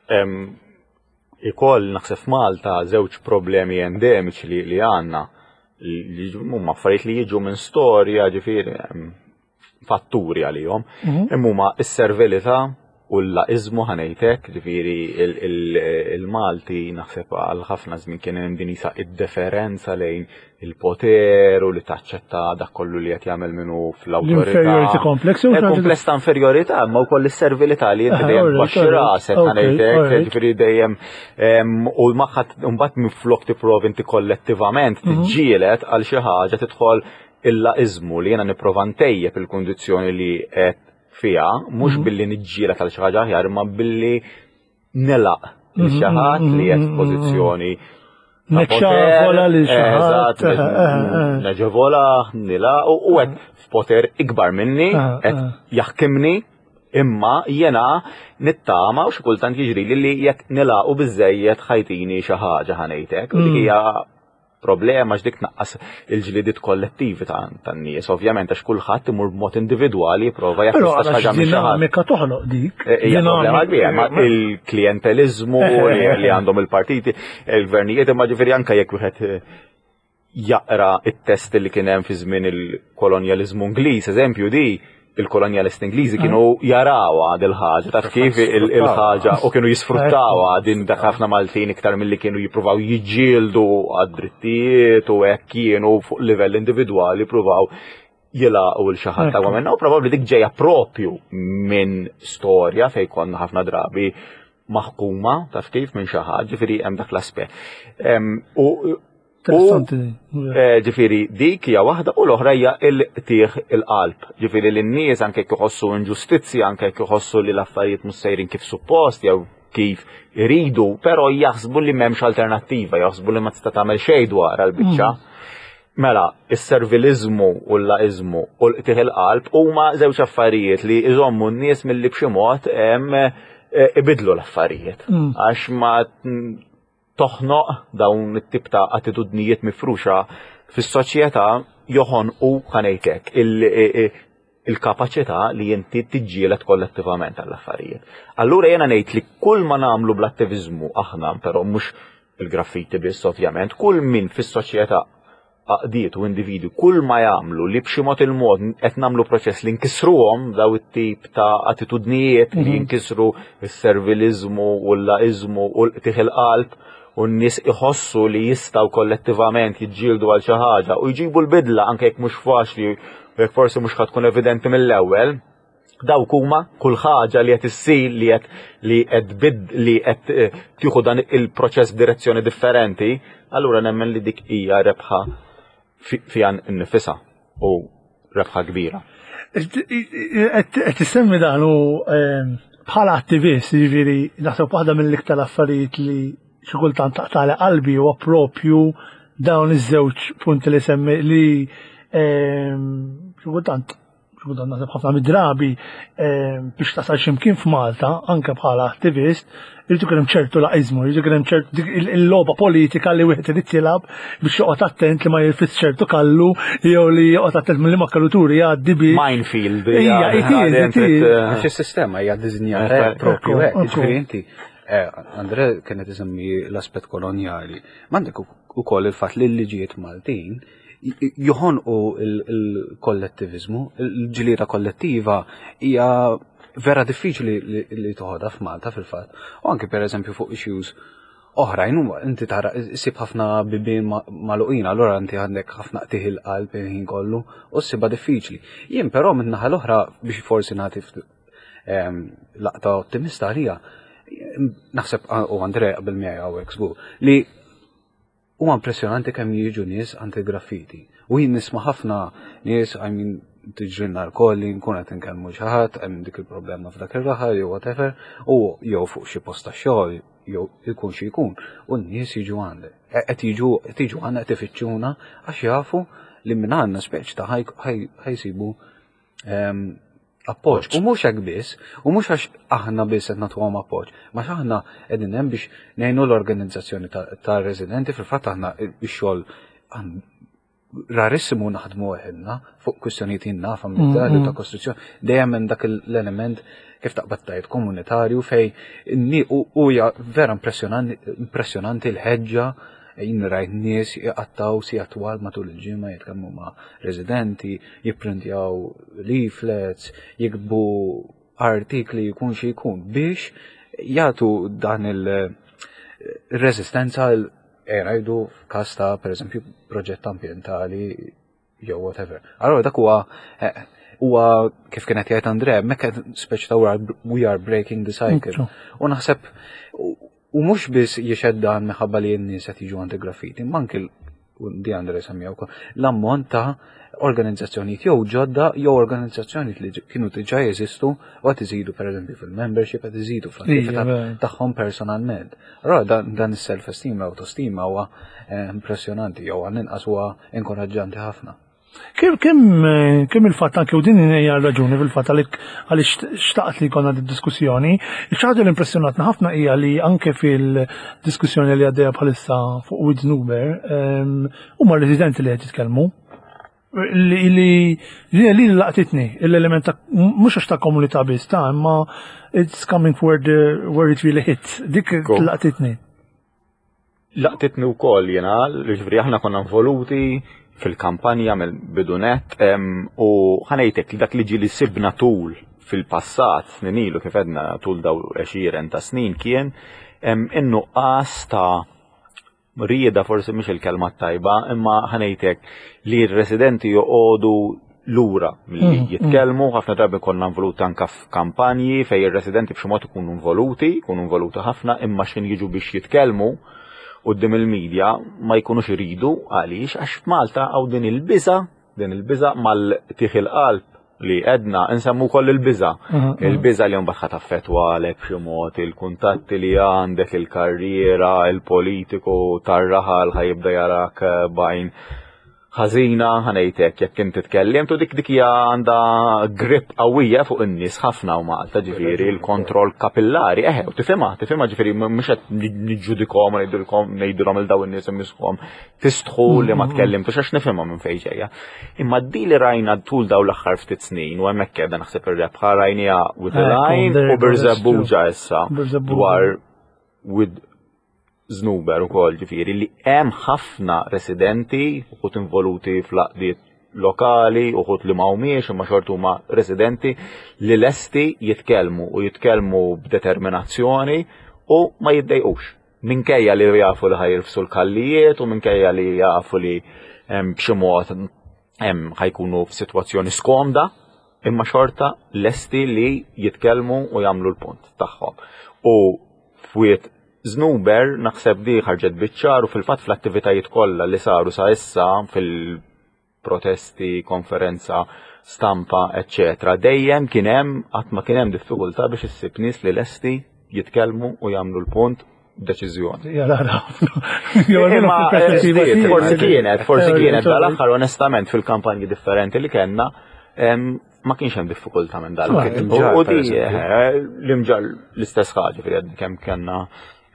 ikoll naħseb Malta żewġ problemi endemiċi li għandna li huma affarijiet li jiġu minn storja ġifieri fatturi għalihom, imma huma s-servilità u l-laqiżmu ħanejtek, ġifieri il-Malti naħseb għal ħafna żmien kien hemm din isa id-deferenza lejn il-poter u li taċċetta dak kollu li qed jagħmel minnu fl-awtorità. L-inferiority complex. Kompless ta' inferjorità, ma wkoll is-servilità li inti dejjem baxxi rasek ħanejtek, ġifieri dejjem u maħħad mbagħad minflok tipprovi inti kollettivament tiġġieled għal xi ħaġa tidħol il-laqiżmu li jiena nipprova ntejjeb il-kundizzjoni li qed fiha, mhux billi niġġieled għal xi ħaġa aħjar, ma billi nelaq lil xi ħadd li qed f'pożizzjoni Neċċavola li xaħat. Neċċavola, nila, u għed f'poter ikbar minni, għed jaħkimni, imma jena nittama u xikultant jiġri li jek nila u bizzejiet ħajtini xaħġa ħanejtek. U dik hija problema x'dik naqqas il-ġlidiet kollettivi tan-nies. Ovvjament għax kulħadd imur b'mod individwali jipprova jaħseb ħaġa minn xi ħadd. Dinamika toħloq dik. Hija problema kbira, il-klijenteliżmu li għandhom il-partiti, il-gvernijiet imma ġifieri anke jekk wieħed jaqra it-test li kien hemm fi żmien il-kolonjaliżmu Ingliż, eżempju di il-kolonjalisti Ingliżi kienu jarawha dil-ħaġa, taf kif il-ħaġa u kienu jisfruttawha din dak ħafna Maltin iktar milli kienu jippruvaw jiġġieldu għad-drittijiet u hekk kienu fuq livell individwali jippruvaw jilaqgħu l xi ħadd tagħhom minna u probabbli dik ġejja proprju minn storja fejn konna ħafna drabi maħkuma taf kif minn xi ħadd, ġifieri hemm dak l-aspett. Interessanti. Ġifieri dik hija waħda u l-oħra hija il-tieħ il-qalb. Ġifieri lin-nies anke jekk iħossu inġustizzja, anke jekk iħossu li l-affarijiet mhux sejrin kif suppost jew kif iridu, però jaħsbu li m'hemmx alternattiva, jaħsbu li ma tista' tagħmel xejn dwar l-biċċa. Mela, is-serviliżmu u l-laqiżmu u l-tieħ il-qalb huma żewġ affarijiet li jżommu n-nies milli b'xi mod ibidlu l-affarijiet. Għax ma toħnoq dawn it-tip ta' attitudnijiet mifruxa fis-soċjetà joħonqu ħanejtek il-kapaċità li inti tiġġieled kollettivament għall-affarijiet. Allura jiena ngħid li kull ma nagħmlu bl-attiviżmu aħna, però mhux il-graffiti biss ovvjament, kull min fis-soċjetà għaqdiet u individwi, kull ma jagħmlu li b'xi mod il-mod qed nagħmlu proċess li nkisruhom daw it-tip ta' attitudnijiet li jinkisru s-serviliżmu u l-laqiżmu u l-tieħ il-qalb u n-nies iħossu li jistgħu kollettivament jiġġieldu għal xi ħaġa u jġibu l-bidla anke jekk mhux faċli u jekk forsi mhux tkun evidenti mill-ewwel, dawk huma kull ħaġa li qed issir li qed li qed bid li qed tieħu dan il-proċess b'direzzjoni differenti, allura nemmen li dik hija rebħa fiha nnifisha u rebħa kbira. Qed tissemmi dan u bħala attivist, jiġifieri naħseb waħda mill-iktar affarijiet li xi kultant taqtali qalbi huwa proprju dawn iż-żewġ punti li semmi li xi kultant xi kultant naħseb ħafna mid-drabi biex tasal x'imkien f'Malta anke bħala attivist irid ikun hemm ċertu laqiżmu, irid ikun hemm ċertu il-logħba politika li wieħed irid jilgħab biex joqgħod attent li ma jilfis ċertu kallu jew li joqgħod attent milli ma kalluturi jgħaddi bi minefield. Hija għax is-sistema hija ddiżinjata proprju hekk, jiġifieri inti Andre kienet isemmi l-aspett kolonjali. M'għandek ukoll il-fatt li l-liġijiet Maltin joħonqu il-kollettivizmu, il-ġlieda kollettiva hija vera diffiċli li toħodha f'Malta fil-fatt. U anke pereżempju fuq issues oħrajn huma inti tara issib ħafna bibien magħluqin, allura inti għandek ħafna qtieħ il-qalb il-ħin kollu u ssibha diffiċli. Jien però min-naħa l-oħra biex forsi nagħti laqta ottimista għalija naħseb u Andre qabel miegħi hawnhekk żgur li huwa impressjonanti kemm jiġu nies anti-graffiti. U jien nisma' ħafna nies I mean tiġrilna l-kolli nkun qed inkellmu xi ħadd hemm dik il-problema f'dak ir-raħal jew whatever u jew fuq xi post tax-xogħol jew ikun xi jkun u n-nies jiġu għandek. Qed jiġu qed jiġu għandna qed ifittxuna għax jafu li minn għandna speċ ta' ħajsibu appoġġ. U mhux hekk biss, u mhux għax aħna biss qed nagħtuhom appoġġ, ma aħna qegħdin hemm biex ngħinu l-organizzazzjoni tar-residenti fil-fatt aħna x-xogħol rarissimu naħdmu weħedna fuq kwistjonijiet innaf ambientali ta' kostruzzjoni, dejjem hemm dak l-element kif taqbad tajt komunitarju fej u hija vera impressjonanti l-ħeġġa jien rajt nies jqattaw si attwal matul il-ġimgħa jitkellmu ma' residenti, jipprintjaw leaflets, jikbu artikli jkun xi jkun biex jagħtu dan il-resistenza ngħidu f'każ ta' pereżempju proġett ambjentali jew whatever. Allora dak huwa huwa kif kienet jgħid Andre, mekk speċi ta' we are breaking the cycle. U naħseb u mhux biss jixeddan minħabba li n-nies qed jiġu għandi graffiti, ma anke di Andre semmiha wkoll l-ammont ta' organizzazzjonijiet jew ġodda jew organizzazzjonijiet li kienu diġà jeżistu u qed iżidu pereżempju fil-membership qed iżidu fl-attività tagħhom personalment. Allura dan is-self-esteem l-autostima huwa impressjonanti jew għall-inqas huwa inkoraġġanti ħafna. Kemm kemm il-fatt anke u din hija raġuni fil-fatt għaliex xtaqt li jkollna diskussjoni, ix-ħaġa li impressjonatna ħafna hija li anke fil-diskussjoni li għaddejja bħalissa fuq With Nuber huma residenti li qed jitkellmu li li laqtitni l-element ta' mhux għax ta' komunità biss ta' imma it's coming where the where it really hits. Dik laqtitni. Laqtitni wkoll jiena, ġifieri aħna konna involuti fil-kampanja mill-bidunet u ħanejtek li dak li ġieli sibna tul fil-passat snin ilu kif edna tul daw għexieren ta' snin kien in-nuqqas ta' rieda forsi mhix il-kelma tajba imma ħanejtek li r-residenti joqogħdu lura milli jitkellmu ħafna drabi konna involuti anke f'kampanji fejn ir-residenti b'xi mod ikunu involuti, ikunu involuti ħafna imma x'in jiġu biex jitkellmu qudiem il-medja ma jkunux iridu għaliex għax f'Malta hawn din il-biża, din il-biża mal-tieħ il-qalb li għedna nsemmu koll il-biża. Il-biża li mbagħad ħadd affettwalek b'xi mod, il-kuntatti li għandek, il-karriera, il-politiku tar-raħal ħajibda jarak bajn ħażina ħanejtek jekk inti titkellem tu dik dik hija għandha grip qawwija fuq in-nies ħafna u Malta ġifieri l-kontroll kapillari eħe u tifhimha tifhimha ġifieri mhux qed niġġudikhom ngħidulhom ngħidulhom il dawn in-nies immiskhom tistħu li ma tkellimtux għax nifhimha minn fejn ġejja. Imma d li rajna tul dawn l-aħħar ftit snin u hemmhekk qiegħda naħseb ir-rebħa rajniha with the line u Birzebbuġa issa dwar with Żnuber ukoll ġifieri li hemm ħafna residenti uħud involuti fl-aqdiet lokali uħud li m'hawnniex imma xorta huma residenti li lesti jitkellmu u jitkellmu b'determinazzjoni u ma jiddejqux. Minkejja li jafu li ħajrfsu l-kallijiet u minkejja li jafu li b'xi mod hemm ħajkunu f'sitwazzjoni skomda imma xorta lesti li jitkellmu u jagħmlu l-punt tagħhom. U fwiet Żnuber naħseb di ħarġet biċ-ċar u fil-fatt fl-attivitajiet kollha li saru sa issa fil-protesti, konferenza, stampa, eċċetera. Dejjem kien hemm qatt ma kien hemm diffikultà biex issib nies li lesti jitkellmu u jagħmlu l-punt b'deċiżjoni. Forsi kienet, forsi kienet dal-aħħar onestament fil-kampanji differenti li kellna ma kienx hemm diffikultà minn dal. U di l-imġar l-istess ħaġa fil kemm kellna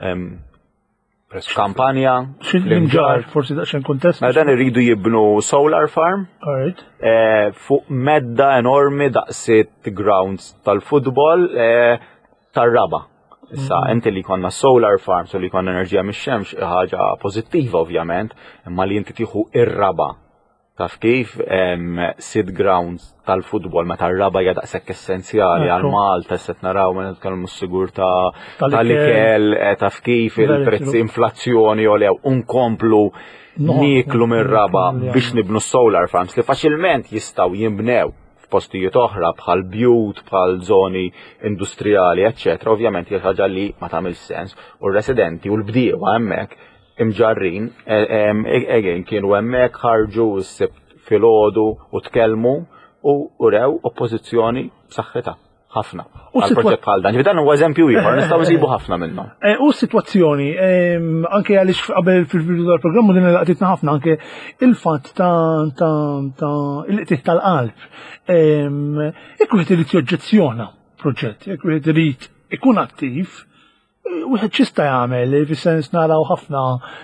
kampanja l-imġar, forsi daqsxejn kuntest. Ma dan iridu jibnu solar farm fuq medda enormi daqsiet grounds tal-futbol tar-raba. Issa, inti li konna solar farms u li konna enerġija mix-xemx ħaġa pożittiva ovvjament, imma li inti tieħu ir-raba. Taf kif sit grounds tal-futbol meta r-raba hija daqshekk essenzjali għal Malta set naraw meta nitkellmu s-sigurtà tal-ikel taf kif il-prezzi inflazzjoni u lew unkomplu nieklu mir-raba biex nibnu solar farms li faċilment jistgħu jinbnew f'postijiet oħra bħal bjut, bħal żoni industrijali, eċċetera. Ovvjament hija ħaġa li ma tagħmilx sens u r-residenti u l-bdiewa hemmhekk imġarrin, egħen kienu hemmhekk ħarġu s-sibt filgħodu u tkellmu u rew oppożizzjoni b'saħħitha ħafna. Għal proġett bħal dan. Dan huwa eżempju ieħor nistgħu nsibu ħafna minnhom. U s-sitwazzjoni anke għaliex qabel fil-bidu tal-programm din laqtitna ħafna anke il-fatt ta' il-qtih tal-qalb. Jekk wieħed irid joġġezzjona proġett, jekk wieħed irid ikun attiv, wieħed xista jagħmel fis-sens naraw ħafna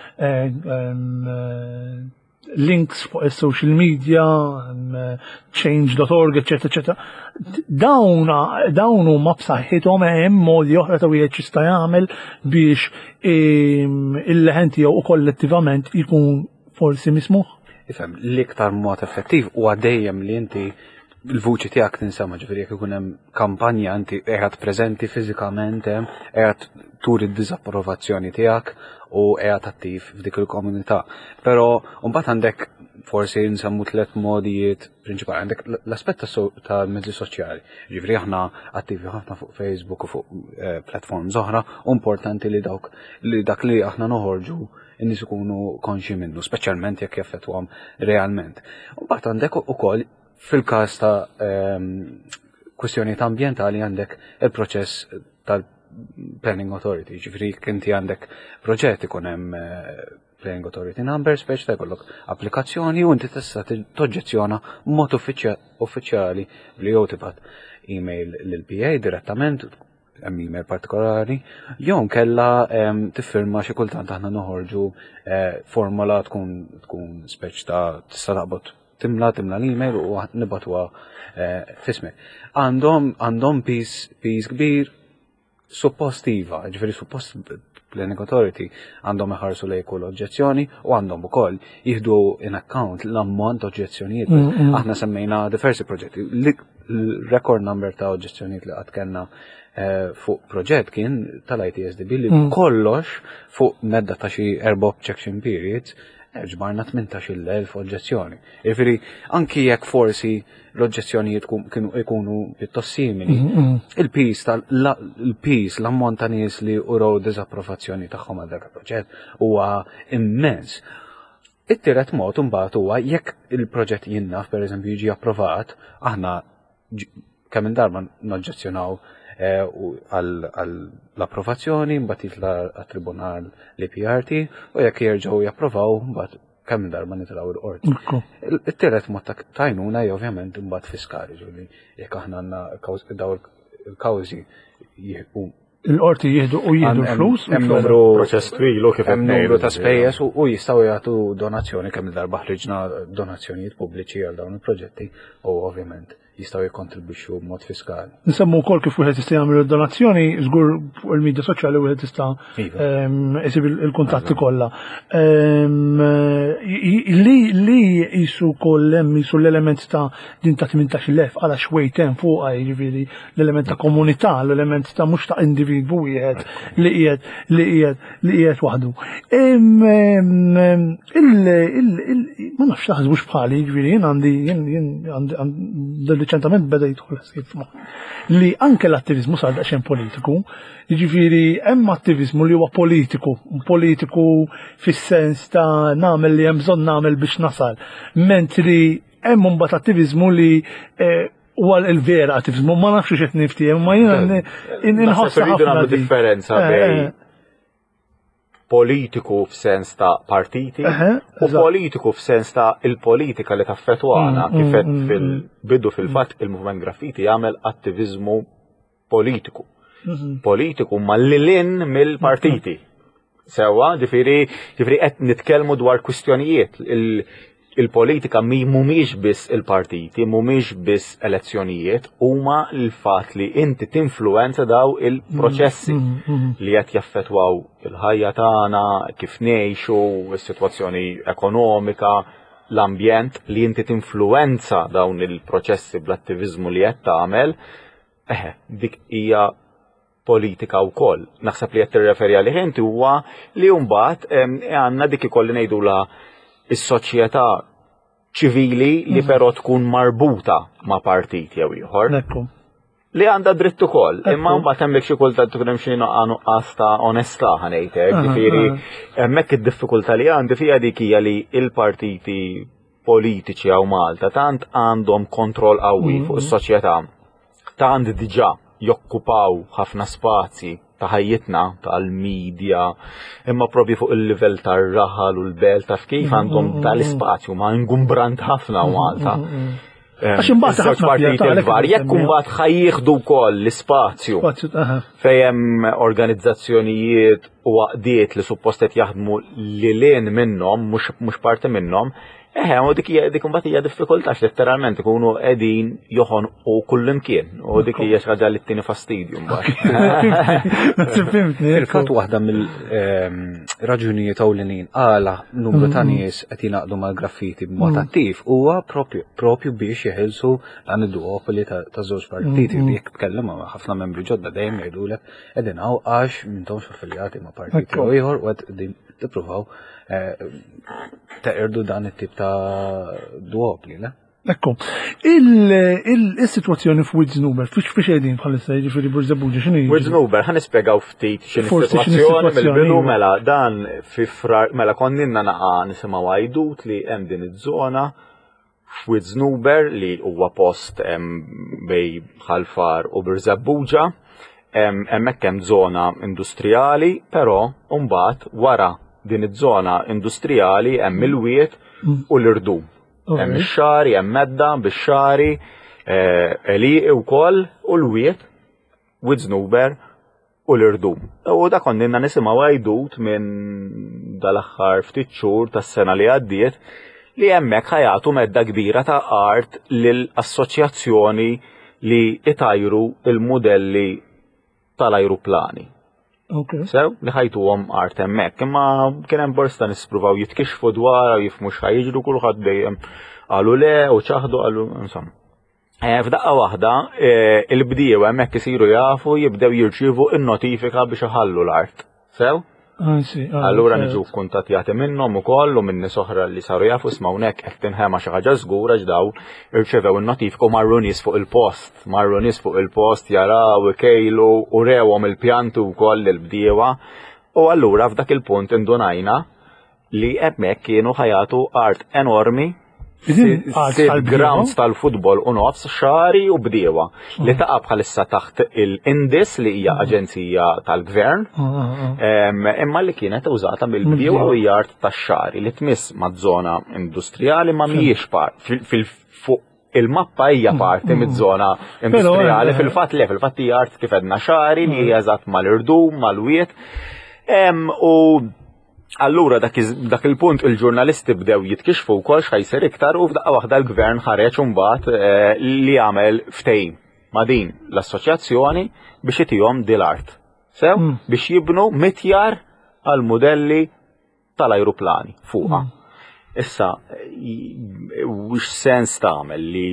links fuq is-social media, change dot org, eċetera, eċetera. Dawn dawn huma b'saħħithom hemm modi oħra ta' wieħed xista jagħmel biex il-leħen tiegħu u kollettivament ikun forsi mismuħ. Ifhem l-iktar mod effettiv huwa dejjem li inti il-vuċi tiegħek tinsema ġifieri jekk ikun hemm kampanja inti qiegħed preżenti fiżikament hemm qiegħed turi d-diżapprovazzjoni tiegħek u qiegħed attiv f'dik il-komunità. Però mbagħad għandek forsi nsemmu tliet modijiet prinċipali għandek l-aspett tal-mezzi soċjali. Ġifieri aħna attivi ħafna fuq Facebook u fuq platforms oħra u importanti li dawk li dak li aħna noħorġu in-nies ikunu konxi minnu, speċjalment jekk jaffettwhom realment. Mbagħad għandek ukoll fil-każ ta' kwistjonijiet ambjentali għandek il-proċess tal-Planning Authority, ġifri kinti għandek proġett ikun hemm Planning Authority number, speċ ta' jkollok applikazzjoni u inti tista' toġġezzjona mod uffiċjali li jew tibgħat email lill-P A direttament, hemm email partikolari, jew nkella tiffirma xi kultant aħna noħorġu formola tkun tkun speċ ta' tista' taqbad timla timla l-email u nibatuha fismek. Għandhom għandhom piece kbir suppostiva, ġifieri suppost Planning Authority għandhom iħarsu lejn kull oġġezzjoni u għandhom ukoll jieħdu in account l-ammont oġġezzjonijiet. Aħna semmejna diversi proġetti. L-record number ta' oġġezzjonijiet li qatt kellna fuq proġett kien tal-I T S D B li kollox fuq medda ta' xi erba' objection periods ġbarna tmintax-il elf oġġezzjoni. Jiġifieri anki jekk forsi l-oġġezzjonijiet kienu jkunu pjuttost simili, il-pis il-pis l-ammont ta' nies li uraw diżapprovazzjoni tagħhom għal dak il-proġett huwa immens. It-tielet mod imbagħad huwa jekk il-proġett jinnaf pereżempju jiġi approvat, aħna kemm il-darba noġġezzjonaw għall-approvazzjoni, mbagħad jitla għat-tribunal l P R T u jekk jerġgħu japprovaw mbagħad kemm il-darba nitilgħu l-qorti. It-tielet mod ta' għajnuna hija ovvjament imbagħad fiskali, ġieli jekk aħna għandna dawn il-kawżi jieħu il-qorti jieħdu u jieħdu l-flus. Hemm numru proċess twilu kif hemm numru ta' spejjeż u jistgħu jagħtu donazzjoni kemm il-darba ħriġna donazzjonijiet pubbliċi għal dawn il-proġetti u ovvjament jistgħu jikkontribwixxu b'mod fiskali. Nsemmu wkoll kif wieħed jista' jagħmel id-donazzjoni, żgur fuq il-midja soċjali wieħed jista' isib il-kuntatti kollha. Li jisu wkoll hemm jisu l-element ta' din ta' tmintax-il elf għala xwejt hemm fuqha jiġifieri l-element ta' komunità, l-element ta' mhux ta' individwu wieħed li qiegħed li qiegħed li qiegħed waħdu. Ma nafx taħsbux bħali, jiġifieri jien għandi jien reċentament beda jidħol ħsieb li anke l-attivizmu sar daqsxejn politiku, jiġifieri hemm attivizmu li huwa politiku, politiku fis-sens ta' nagħmel li hemm bżonn nagħmel biex nasal, mentri hemm imbagħad attivizmu li huwa l-vera attivizmu, ma nafx x'qed niftiem, ma jiena inħoss ħafna differenza bejn politiku f'sens ta' partiti u politiku f'sens ta' il-politika li taffetwana kifet fil-bidu fil-fatt il-movement graffiti jagħmel attivizmu politiku. Politiku ma lilin mill-partiti. Sewa, ġifieri ġifieri qed nitkellmu dwar kwistjonijiet. Il-politika mi mhumiex biss il-partiti, mhumiex biss elezzjonijiet, huma l-fatt li inti tinfluwenza daw il-proċessi li qed jaffettwaw il-ħajja tagħna, kif ngħixu, is-sitwazzjoni ekonomika, l-ambjent, li inti tinfluwenza dawn il-proċessi bl-attivizmu li qed tagħmel, eħe, dik hija politika wkoll. Naħseb li qed tirreferi għalih inti huwa li mbagħad għandna dik ikolli ngħidula is-soċjetà ċivili li però tkun marbuta ma' partit jew ieħor. Li għandha dritt ukoll, imma mbagħad hemmhekk xi kultant tkun hemm xi nuqqas ta' onestà ħanejtek, ġifieri hemmhekk id-diffikultà li għandi fiha dik hija li l-partiti politiċi hawn Malta tant għandhom kontroll qawwi fuq is-soċjetà, tant diġà jokkupaw ħafna spazji ta' ħajjitna, tal-medja, imma propri fuq il-livell tar-raħal u l-belt ta' kif għandhom tal-ispazju ma' ingumbrant ħafna Malta. Għax imbagħad ħafna partiti l-var, jekk imbagħad ħajjieħdu wkoll l-ispazju fejn hemm organizzazzjonijiet u għaqdiet li suppost qed jaħdmu lilien minnhom, mhux parti minnhom, eħe, u dik hija dik imbagħad hija diffikultà letteralment ikunu qegħdin joħonqu kullimkien u dik hija xi ħaġa li tieni fastidju mbagħad. Il-fatt waħda mill-raġunijiet ewlenin għala numru ta' nies qed jingħaqdu mal-graffiti b'mod attiv huwa proprju biex jeħilsu dan id-duopoli ta' żewġ partiti li jekk tkellem ma' ħafna membri ġodda dejjem jgħidulek qegħdin hawn għax m'intomx affiljati ma' partiti ieħor u qed tippruvaw teqirdu dan it-tip ta' duopli, le? Ekku, il-situazzjoni f'Widznuber, fiex qegħdin bħalissa jiġifieri Burżabuġa x'inhi? Widznuber, ħa nispjegaw ftit x'inhi situazzjoni mill-bidu mela dan fi frar mela konninna naqa' nisimgħu għajdut li hemm din iż-żona f'Widznuber li huwa post bej Ħalfar u Burżabuġa, hemmhekk hemm żona industrijali, però mbagħad wara din iż-żona industrijali hemm il-wied u l-irdum. Hemm ix-xari, hemm medda bix-xari, eliqi wkoll u l-wied, Widznuber u l-irdum. U da konninna nisimgħu għajdut minn dal-aħħar ftit xhur tas-sena li għaddiet li hemmhekk ħajatu medda kbira ta' art lill-assoċjazzjoni li itajru il-modelli tal-ajruplani. Sew, li ħajtuhom art hemmhekk, imma kien hemm borsta nispruvaw jitkixfu dwar u jifhmu x'ħajjiġru kulħadd dejjem qalu le u ċaħdu qalu insomma. F'daqqa waħda il-bdiewa hemmhekk isiru jafu jibdew jirċievu n-notifika biex iħallu l-art. Sew? Allura niġu kuntattjati minnhom ukoll u minn nies oħra li saru jafu isma' hawnhekk qed tinħema xi ħaġa żgura ġdaw irċevew in-notifika u marru nies fuq il-post, marru nies fuq il-post jaraw ikejlu u rewhom il-pjantu wkoll il-bdiewa u allura f'dak il-punt indunajna li hemmhekk kienu ħajatu art enormi Sid grounds tal-futbol u nofs xari u bdiewa li taqa' bħalissa taħt il-Indis li hija aġenzija tal-gvern imma li kienet użata mill-bdiewa u hija art tax-xari li tmiss maż-żona industrijali ma mhijiex fil-fuq il-mappa hija parti mid-żona industrijali fil-fatt le fil-fatt hija art kif edna xari li hija eżatt mal-irdum mal-wiet u Allura dak il-punt il-ġurnalisti bdew jitkixfu wkoll x'ħajser iktar u f'daqqa waħda l-gvern ħareġ imbagħad li jagħmel ftehim ma' din l-assoċjazzjoni biex itihom dil-art. Sew biex jibnu mitjar għal modelli tal-ajruplani fuqha. Issa wix sens tagħmel li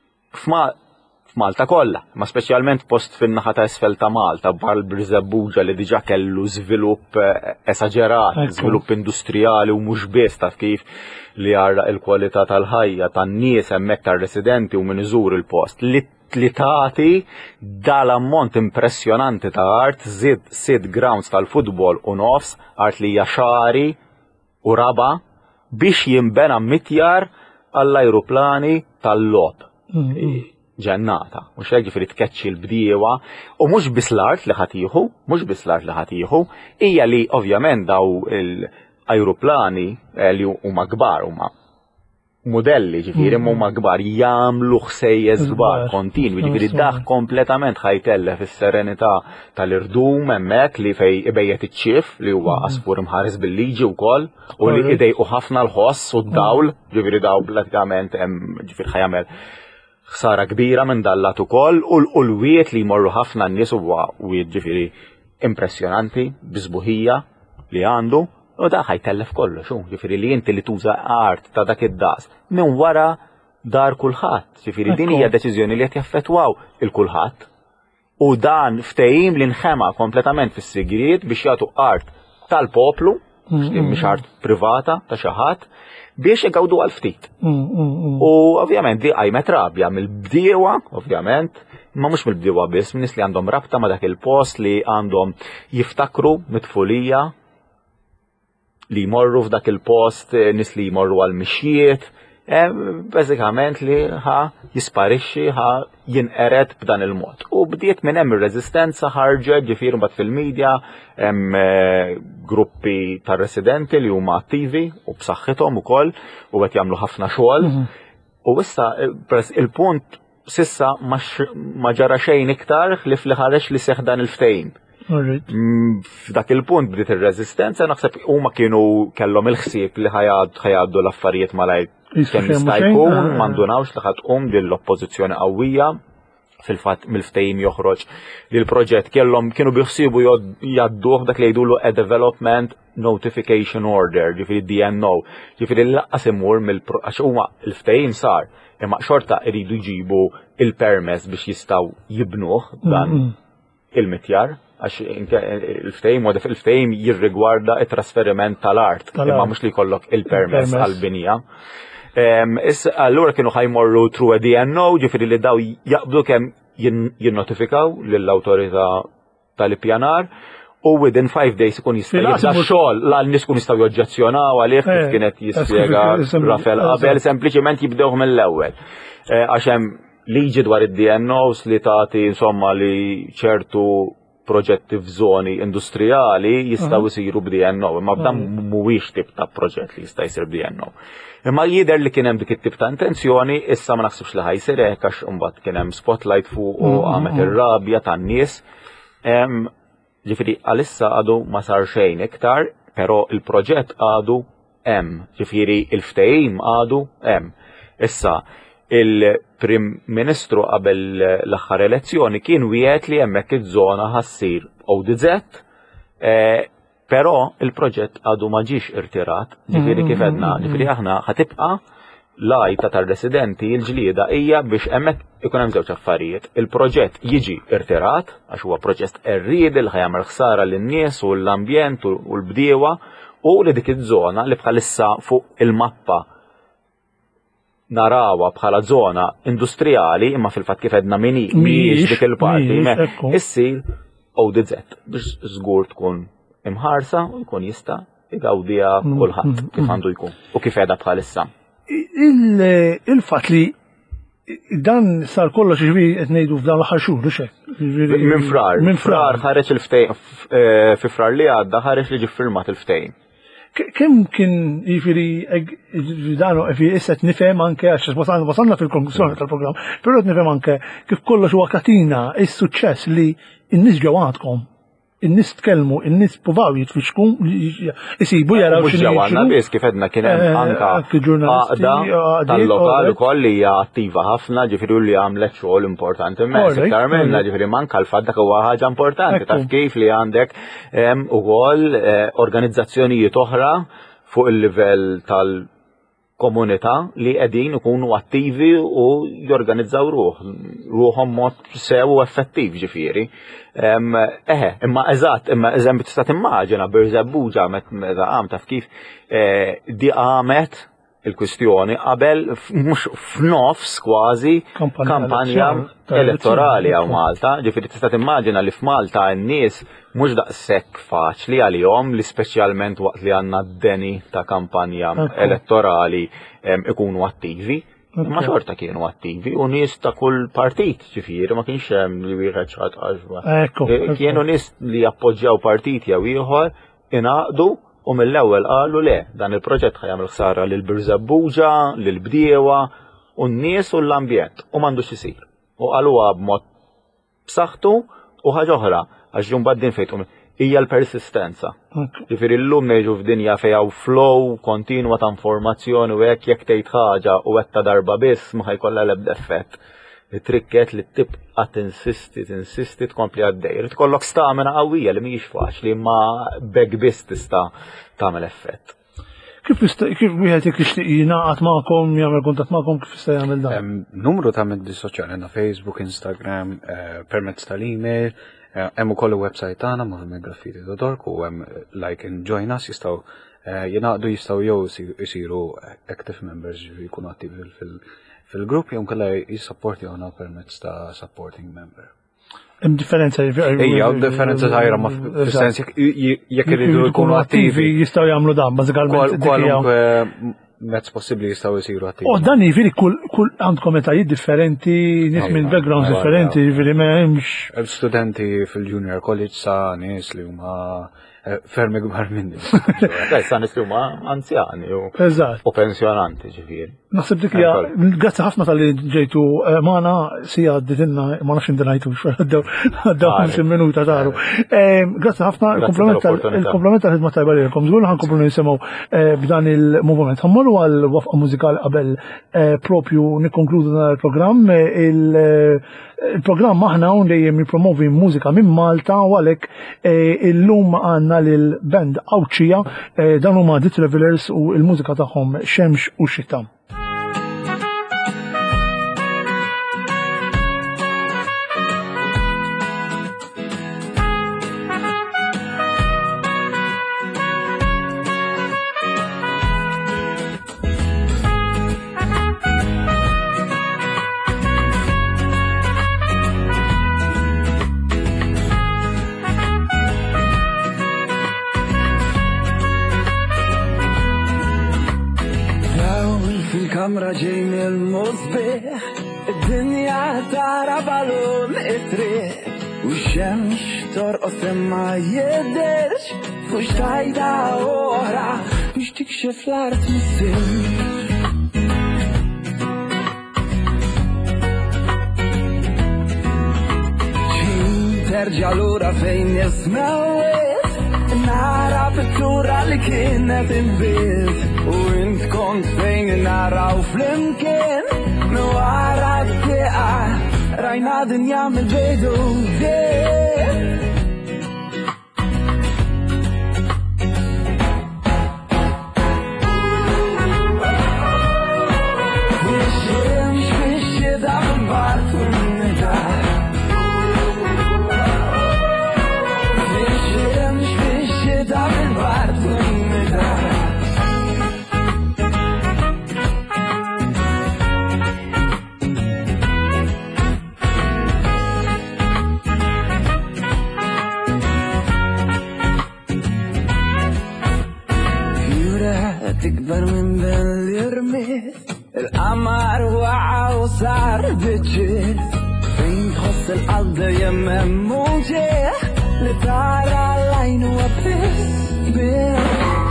f'Malta kollha, ma speċjalment post fin-naħa ta' isfel ta' Malta bħal Biżebbuġa li diġà kellu żvilupp esaġerat, żvilupp industrijali u mhux biss taf kif li jarraq il-kwalità tal-ħajja tan-nies hemmhekk tar-residenti u min iżur il-post li li tagħti dal-ammont impressjonanti ta' art żid sid grounds tal-futbol u nofs art li hija xari u raba biex jinbena mitjar għall-ajruplani tal-lob. ġennata, u xejn ġifieri tkeċċi l-bdiewa u mhux biss l-art li ħatiħu, mhux biss l-art li ħatiħu, hija li ovvjament daw l-ajruplani li huma kbar huma modelli ġifieri huma kbar jagħmlu ħsejjeż kbar kontinwi, ġifieri daħ kompletament ħajtellef is-serenità tal-irdum hemmhekk li fej ibejjed iċ-ċif li huwa qasfur imħares bil-liġi wkoll u li idejqu ħafna l-ħoss u d-dawl, ġifieri daw pratikament hemm ġifieri ħajamel ħsara kbira minn dallat ukoll u l-wiet li jmorru ħafna n-nies huwa wiet ġifieri impressjonanti biżbuħija li għandu u da ħajtellef kollox hu ġifieri li inti li tuża art ta' dak id-daqs minn wara dar kulħadd. Ġifieri din hija deċiżjoni li qed jaffettwaw il-kulħadd u dan ftehim li nħema kompletament fis-sigriet biex jagħtu art tal-poplu mhix art privata ta' xi ħadd biex igawdu għal-ftit. U ovvjament di għajmet rabja mill-bdiewa, ovvjament, ma mhux mill-bdiewa biss, minn nies li għandhom rabta ma dak il-post li għandhom jiftakru mit-tfulija li jmorru f'dak il-post, nies li jmorru għal-mixjiet, bażikament li ħa jisparixxi ħa jinqered b'dan il-mod. U bdiet minn hemm ir-reżistenza ħarġet ġifieri mbagħad fil-medja hemm gruppi ta' residenti li huma attivi u b'saħħithom ukoll u qed jagħmlu ħafna xogħol. U issa il-punt sissa ma ġara xejn iktar ħlif li ħareġ li seħħ dan il-ftehim. F'dak il-punt bdiet ir-reżistenza naħseb huma kienu kellhom il-ħsieb li ħajgħaddu l-affarijiet malajr kemm jista' jkun m'għandunawx li ħadqum din l-oppożizzjoni qawwija fil-fatt mill-ftehim joħroġ li l-proġett kellhom kienu biħsiebu jgħadduh dak li jgħidulu a development notification order, ġifieri D N O, ġifieri laqqas imur mill-għax huma l-ftehim sar imma xorta jridu jġibu il-permess biex jistgħu jibnuh dan il-mitjar għax il-ftehim u il-ftehim jirrigwarda it-trasferiment tal-art imma mhux li jkollok il-permess għall-binja. Allura kienu ħajmorru through a D N O, ġifieri li daw jaqbdu kemm jinnotifikaw lill-awtorità tal-ippjanar u within five days ikun jista' jibda xogħol la n-nies kun jistgħu joġġezzjonaw għalih kif kienet jispjega Rafael qabel sempliċement jibdew mill-ewwel. Għax hemm liġi dwar id-D N Os li tagħti insomma li ċertu proġetti f'żoni industrijali jistgħu jsiru b'D N O, imma b'dan mhuwiex tip ta' proġett li jista' jsir b'D N O. Imma jidher li kien hemm dik it-tip ta' intenzjoni, issa ma naħsibx li ħajsir hekk għax imbagħad kien hemm spotlight fuq u għamet ir-rabja tan-nies. Ġifieri għalissa għadu ma sar xejn iktar, però il-proġett għadu hemm, ġifieri il-ftehim għadu hemm. Issa il-Prim Ministru qabel l-aħħar elezzjoni kien wieħed li hemmhekk iż-żona ħassir O D Z, però il-proġett għadu ma ġiex irtirat, ġifieri kif edna, ġifieri aħna ħatibqa' l-għajta tar-residenti l-ġlieda hija biex hemmhekk ikun hemm żewġ affarijiet. Il-proġett jiġi irtirat għax huwa proġett erriedi li ħajjagħmel ħsara lin-nies u l-ambjent u l-bdiewa u li dik iż-żona li bħalissa fuq il-mappa narawha bħala żona industrijali imma fil-fatt kif edna min mhijiex dik il-parti issir O D Z biex żgur tkun imħarsa u jkun jista' igawdiha kulħadd kif għandu jkun u kif qiegħda bħalissa. Il-fatt li dan sar kollox ġifieri qed ngħidu f'dan l-aħħar xhur u xek. Minn frar. Minn frar ħareġ il-ftehim fi frar li għadda ħareġ li ġie ffirmat il-ftehim. Kemm kien jiġifieri dan issa qed nifhem anke għax wasalna fil-konklużjoni tal-programm, però qed nifhem anke kif kollox huwa katina is-suċċess li n-nies ġew għandkom. In-nies tkellmu, in-nies provaw jitfixku, isibu jaraw xi ġewwa biss kif edna kien hemm anke għaqda tal-lokal ukoll li hija attiva ħafna, ġifieri li għamlet xogħol importanti immens iktar minnha, ġifieri manka l-fatt dak huwa ħaġa importanti taf kif li għandek hemm ukoll organizzazzjonijiet oħra fuq il-livell tal- komunità li qegħdin ikunu attivi u jorganizzaw ruħ, ruħhom mod sew u effettiv ġifieri. Eħe, imma eżatt, imma eżempju tista' timmaġina Birzebbuġa meta qam taf kif di qamet il-kwistjoni qabel mhux f'nofs kważi kampanja elettorali għaw Malta, ġifieri tista' timmaġina li f'Malta n-nies mhux daqshekk faċli għalihom li speċjalment waqt li għandna d-deni ta' kampanja elettorali ikunu attivi. Ma xorta kienu attivi u nies ta' kull partit ġifieri ma kienx hemm li wieħed xatt għaxba. Kienu nies li appoġġjaw partit jew ieħor ingħaqdu u mill-ewwel qalu le dan il-proġett ħajjagħmel ħsara lil Birzebbuġa, lil bdiewa u n-nies u l-ambjent u m'għandux isir. U qaluha b'mod b'saħħtu u ħaġa oħra għax ġu mbaddin fejn hija l-persistenza. Ġifieri llum ngħidu f'dinja fejn hawn flow kontinwa ta' informazzjoni u hekk jekk tgħid ħaġa u hekk ta' darba biss ma ħajkollha l-ebda effett. Il-trikket li tibqa' tinsisti, tinsisti tkompli għaddej. Rid tkollok stamina qawwija li mhijiex faċli ma bekk biss tista' tagħmel effett. Kif kif wieħed jekk jixtieq jingħaqad magħkom, jagħmel kuntatt magħkom kif jista' jagħmel dan? Numru ta' mezzi soċjali għandna Facebook, Instagram, permezz tal-email, hemm ukoll il-website tagħna movement graffiti dot org u hemm like and join us jistgħu jingħaqdu jistgħu jew isiru active members jkunu attivi fil-grupp jew kellha jissapportjawna permezz ta' supporting member. Hemm differenza Ejja, differenza żgħira ma fis-sens jekk iridu jkunu attivi jistgħu jagħmlu dan bażikalment kwalunkwe mezz possibbli jistgħu jsiru attivi. Oh, dan jiġifieri kull għandkom etajiet differenti, nies minn backgrounds differenti, jiġifieri m'hemmx. Studenti fil-junior college sa nies li huma fermi kbar minni. Sa nies li huma anzjani u pensjonanti ġifieri. Naħseb dik hija grazzi ħafna tal-li ġejtu magħna sija għadditilna ma nafx indinajtu għaddew ħamsin minuta taru. Grazzi ħafna il-komplement tal-ħidma tajba lilkom. Żgur ħankomplu nisimgħu b'dan il-moviment. Ħammorru għal wafqa mużikali qabel propju nikkonkludu dan il-programm. Il-programm aħna hawn dejjem jippromovi mużika minn Malta u għalhekk illum għandna lil band Awċija dan huma The Travelers u l-mużika tagħhom Xemx u Xita. Kamra ġejn il-musbih, id-dinja tara balun it-triq u x-xemx torqos imma jidherx fux tajda oħra biex tikxef l-art mis-sim. Terġa' lura fejn jismewet nara pittura li kienet inbit u int kont fejn naraw flimkien nwara d-dieqa rajna dinja mill-bidu تكبر من بين الرميس القمر وقع وصار بتشيل فين تخص الأرض يمه موجه لتعرى العين وبس بيه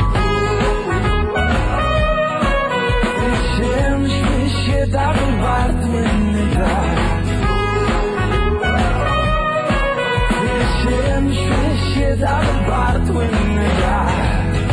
الشمس في الشتاء بالبرد والنداء الشمس في الشتاء بالبرد والنداء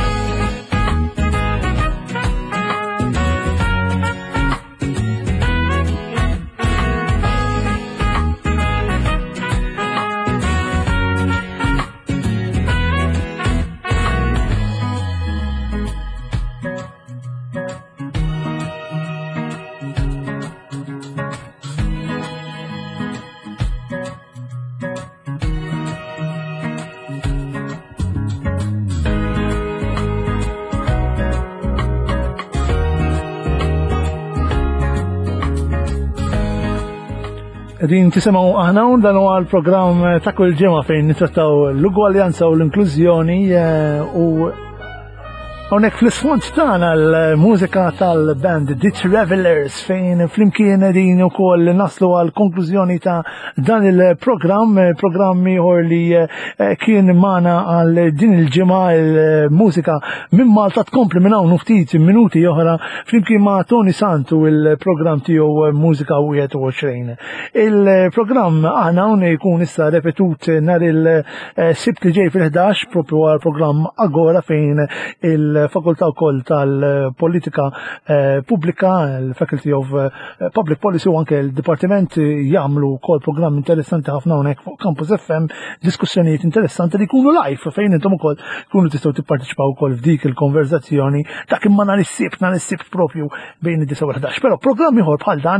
Din tisimaw aħna un dan huwa l-programm ta' kull ġimgħa fejn nittrattaw l-ugwaljanza u l-inklużjoni u hawnhekk fl-isfond tagħna l-mużika tal-band The Travelers fejn flimkien din ukoll naslu għal konklużjoni ta' dan il-programm, programm ieħor li kien magħna għal din il-ġimgħa il-mużika minn Malta tkompli minn hawn ftit minuti oħra flimkien ma' Tony Santu il-programm tiegħu Mużika wieħed u għoxrin. Il-programm aħna hawn jkun issa repetut nhar il-sibt li ġej fil-ħdax propju għal programm Agora fejn il fakultà wkoll tal-politika pubblika, il-Faculty of Public Policy u anke l-Dipartiment jagħmlu wkoll programm interessanti ħafna hawnhekk fuq Campus F M, diskussjonijiet interessanti li jkunu live fejn intom ukoll tkunu tistgħu tipparteċipaw ukoll f'dik il-konverzazzjoni ta' imma nhar is-sibt nhar is-sibt propju bejn id-disa' u l-ħdax. Però programm ieħor bħal dan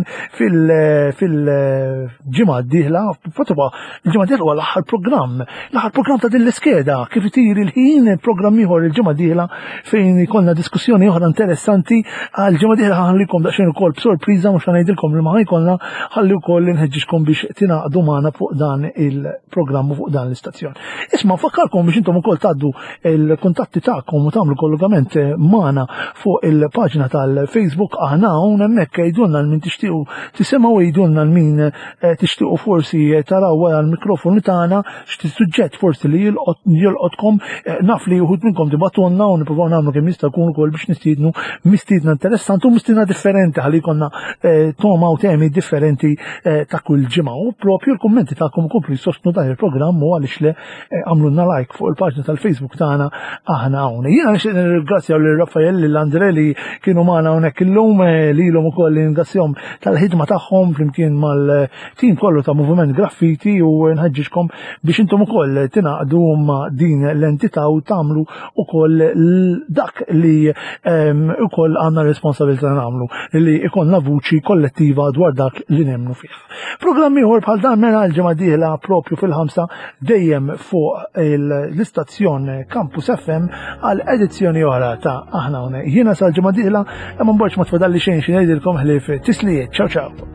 fil-ġimgħa d-dieħla, fotoba il-ġimgħa d-dieħla huwa l-aħħar programm, l-aħħar programm ta' din l-iskeda kif itir il-ħin programm ieħor il-ġimgħa d-dieħla fejn ikollna diskussjoni oħra interessanti għal ġimgħa dieħla ħallikom daqsxejn ukoll b'sorpriża mhux ngħidilkom li ma jkollna ħalli wkoll inħeġġixkom biex tingħaqdu magħna fuq dan il-programm u fuq dan l-istazzjon. Isma' nfakkarkom biex intom ukoll tgħaddu il-kuntatti tagħkom u tagħmlu kollokament magħna fuq il-paġna tal-Facebook aħna hawn hemmhekk jgħidulna l min tixtiequ tisimgħu jgħidulna l min tixtiequ forsi taraw wara l-mikrofonu tagħna x'ti suġġett forsi li jolqotkom naf li wħud minnkom tibatulna u nippruvaw nagħmlu kemm jista' jkun ukoll biex nistiednu mistiedna interessanti u mistiedna differenti ħalli jkollna toma u temi differenti ta' kull ġimgħa. U propju l-kummenti tagħkom ukomplu jistostnu dan il-programm u għaliex le għamlulna like fuq il-paġna tal-Facebook tagħna aħna hawn. Jiena nixtieq nirringrazzjaw lil Raffaele lil Andre li kienu magħna hawnhekk illum lilhom ukoll ningrazzjahom tal-ħidma tagħhom flimkien mal-tim kollu ta' Moviment Graffiti u nħeġġixkom biex intom ukoll tingħaqdu ma' din l-entità u tagħmlu ukoll dak li ukoll għandna responsabilità nagħmlu li ikollna vuċi kollettiva dwar dak li nemmnu fih. Programm ieħor bħal dan mela l-ġimgħa dieħla propju fil-ħamsa dejjem fuq l-istazzjon Campus F M għal edizzjoni oħra ta' aħna hawnhekk. Jiena sal-ġimgħa dieħla hemm mbagħad ma tfadalli xejn xi ngħidilkom ħlief tislijiet. Ciao ciao.